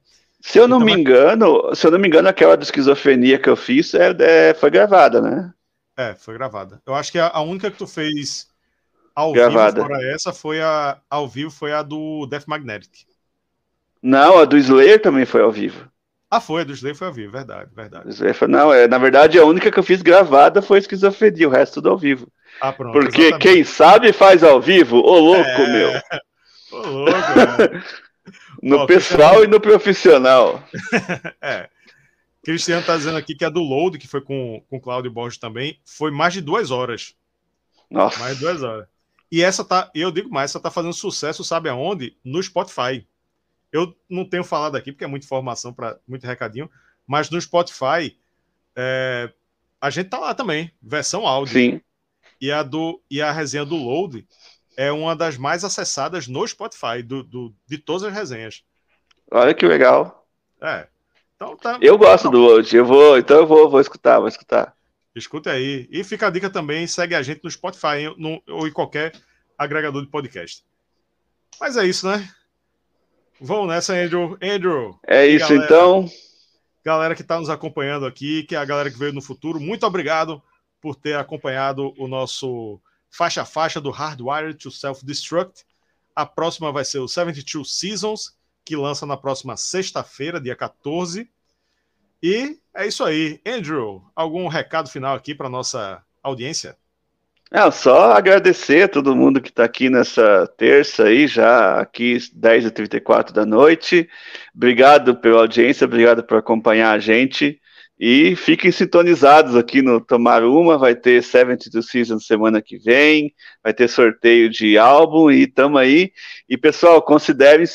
Se eu não me engano, aquela de esquizofrenia que eu fiz foi gravada, né? Foi gravada. Eu acho que a única que tu fez ao vivo, Gravada. fora essa, ao vivo foi a do Death Magnetic. Não, a do Slayer também foi ao vivo. Foi, a do Slayer foi ao vivo, verdade. Não, na verdade, a única que eu fiz gravada foi esquizofrenia, o resto tudo ao vivo. Pronto. Porque Exatamente. quem sabe faz ao vivo, ô louco, meu. Ô louco, velho. No pessoal e no profissional. Cristiano tá dizendo aqui que a do Load, que foi com o Cláudio Borges também, foi mais de 2 horas. Nossa. Mais de 2 horas. E eu digo mais, essa tá fazendo sucesso, sabe aonde? No Spotify. Eu não tenho falado aqui, porque é muita informação, muito recadinho, mas no Spotify, a gente tá lá também, versão áudio. Sim. E a resenha do Load é uma das mais acessadas no Spotify, de todas as resenhas. Olha que legal. Então, tá, eu gosto do Load, eu vou escutar, Escute aí. E fica a dica também, segue a gente no Spotify ou em qualquer agregador de podcast. Mas é isso, né? Vamos nessa, Andrew. É isso, galera, então. Galera que está nos acompanhando aqui, que é a galera que veio no futuro, muito obrigado por ter acompanhado o nosso faixa a faixa do Hardwired to Self-Destruct. A próxima vai ser o 72 Seasons, que lança na próxima sexta-feira, dia 14. E é isso aí. Andrew, algum recado final aqui para nossa audiência? Só agradecer a todo mundo que está aqui nessa terça aí, já aqui 10h34 da noite. Obrigado pela audiência, obrigado por acompanhar a gente. E fiquem sintonizados aqui no Tomar Uma, vai ter 72 Seasons semana que vem, vai ter sorteio de álbum e tamo aí. E pessoal, considerem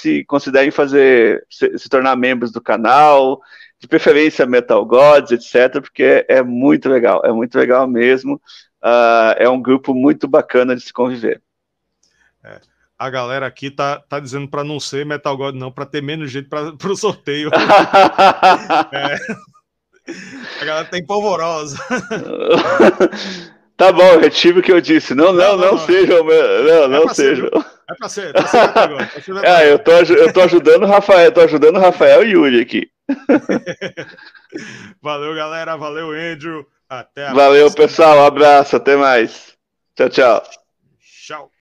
se tornar membros do canal, de preferência Metal Gods, etc., porque é muito legal mesmo. É um grupo muito bacana de se conviver. A galera aqui tá dizendo para não ser Metal God, não, para ter menos gente para o sorteio. A galera tá empolvorosa. Tá bom, retiro o que eu disse. Não sejam. Não sejam. É pra ser Metal God. Eu tô ajudando o Rafael e Yuri aqui. Valeu, galera. Valeu, Andrew. Até a próxima. Pessoal. Um abraço. Até mais. Tchau. Tchau.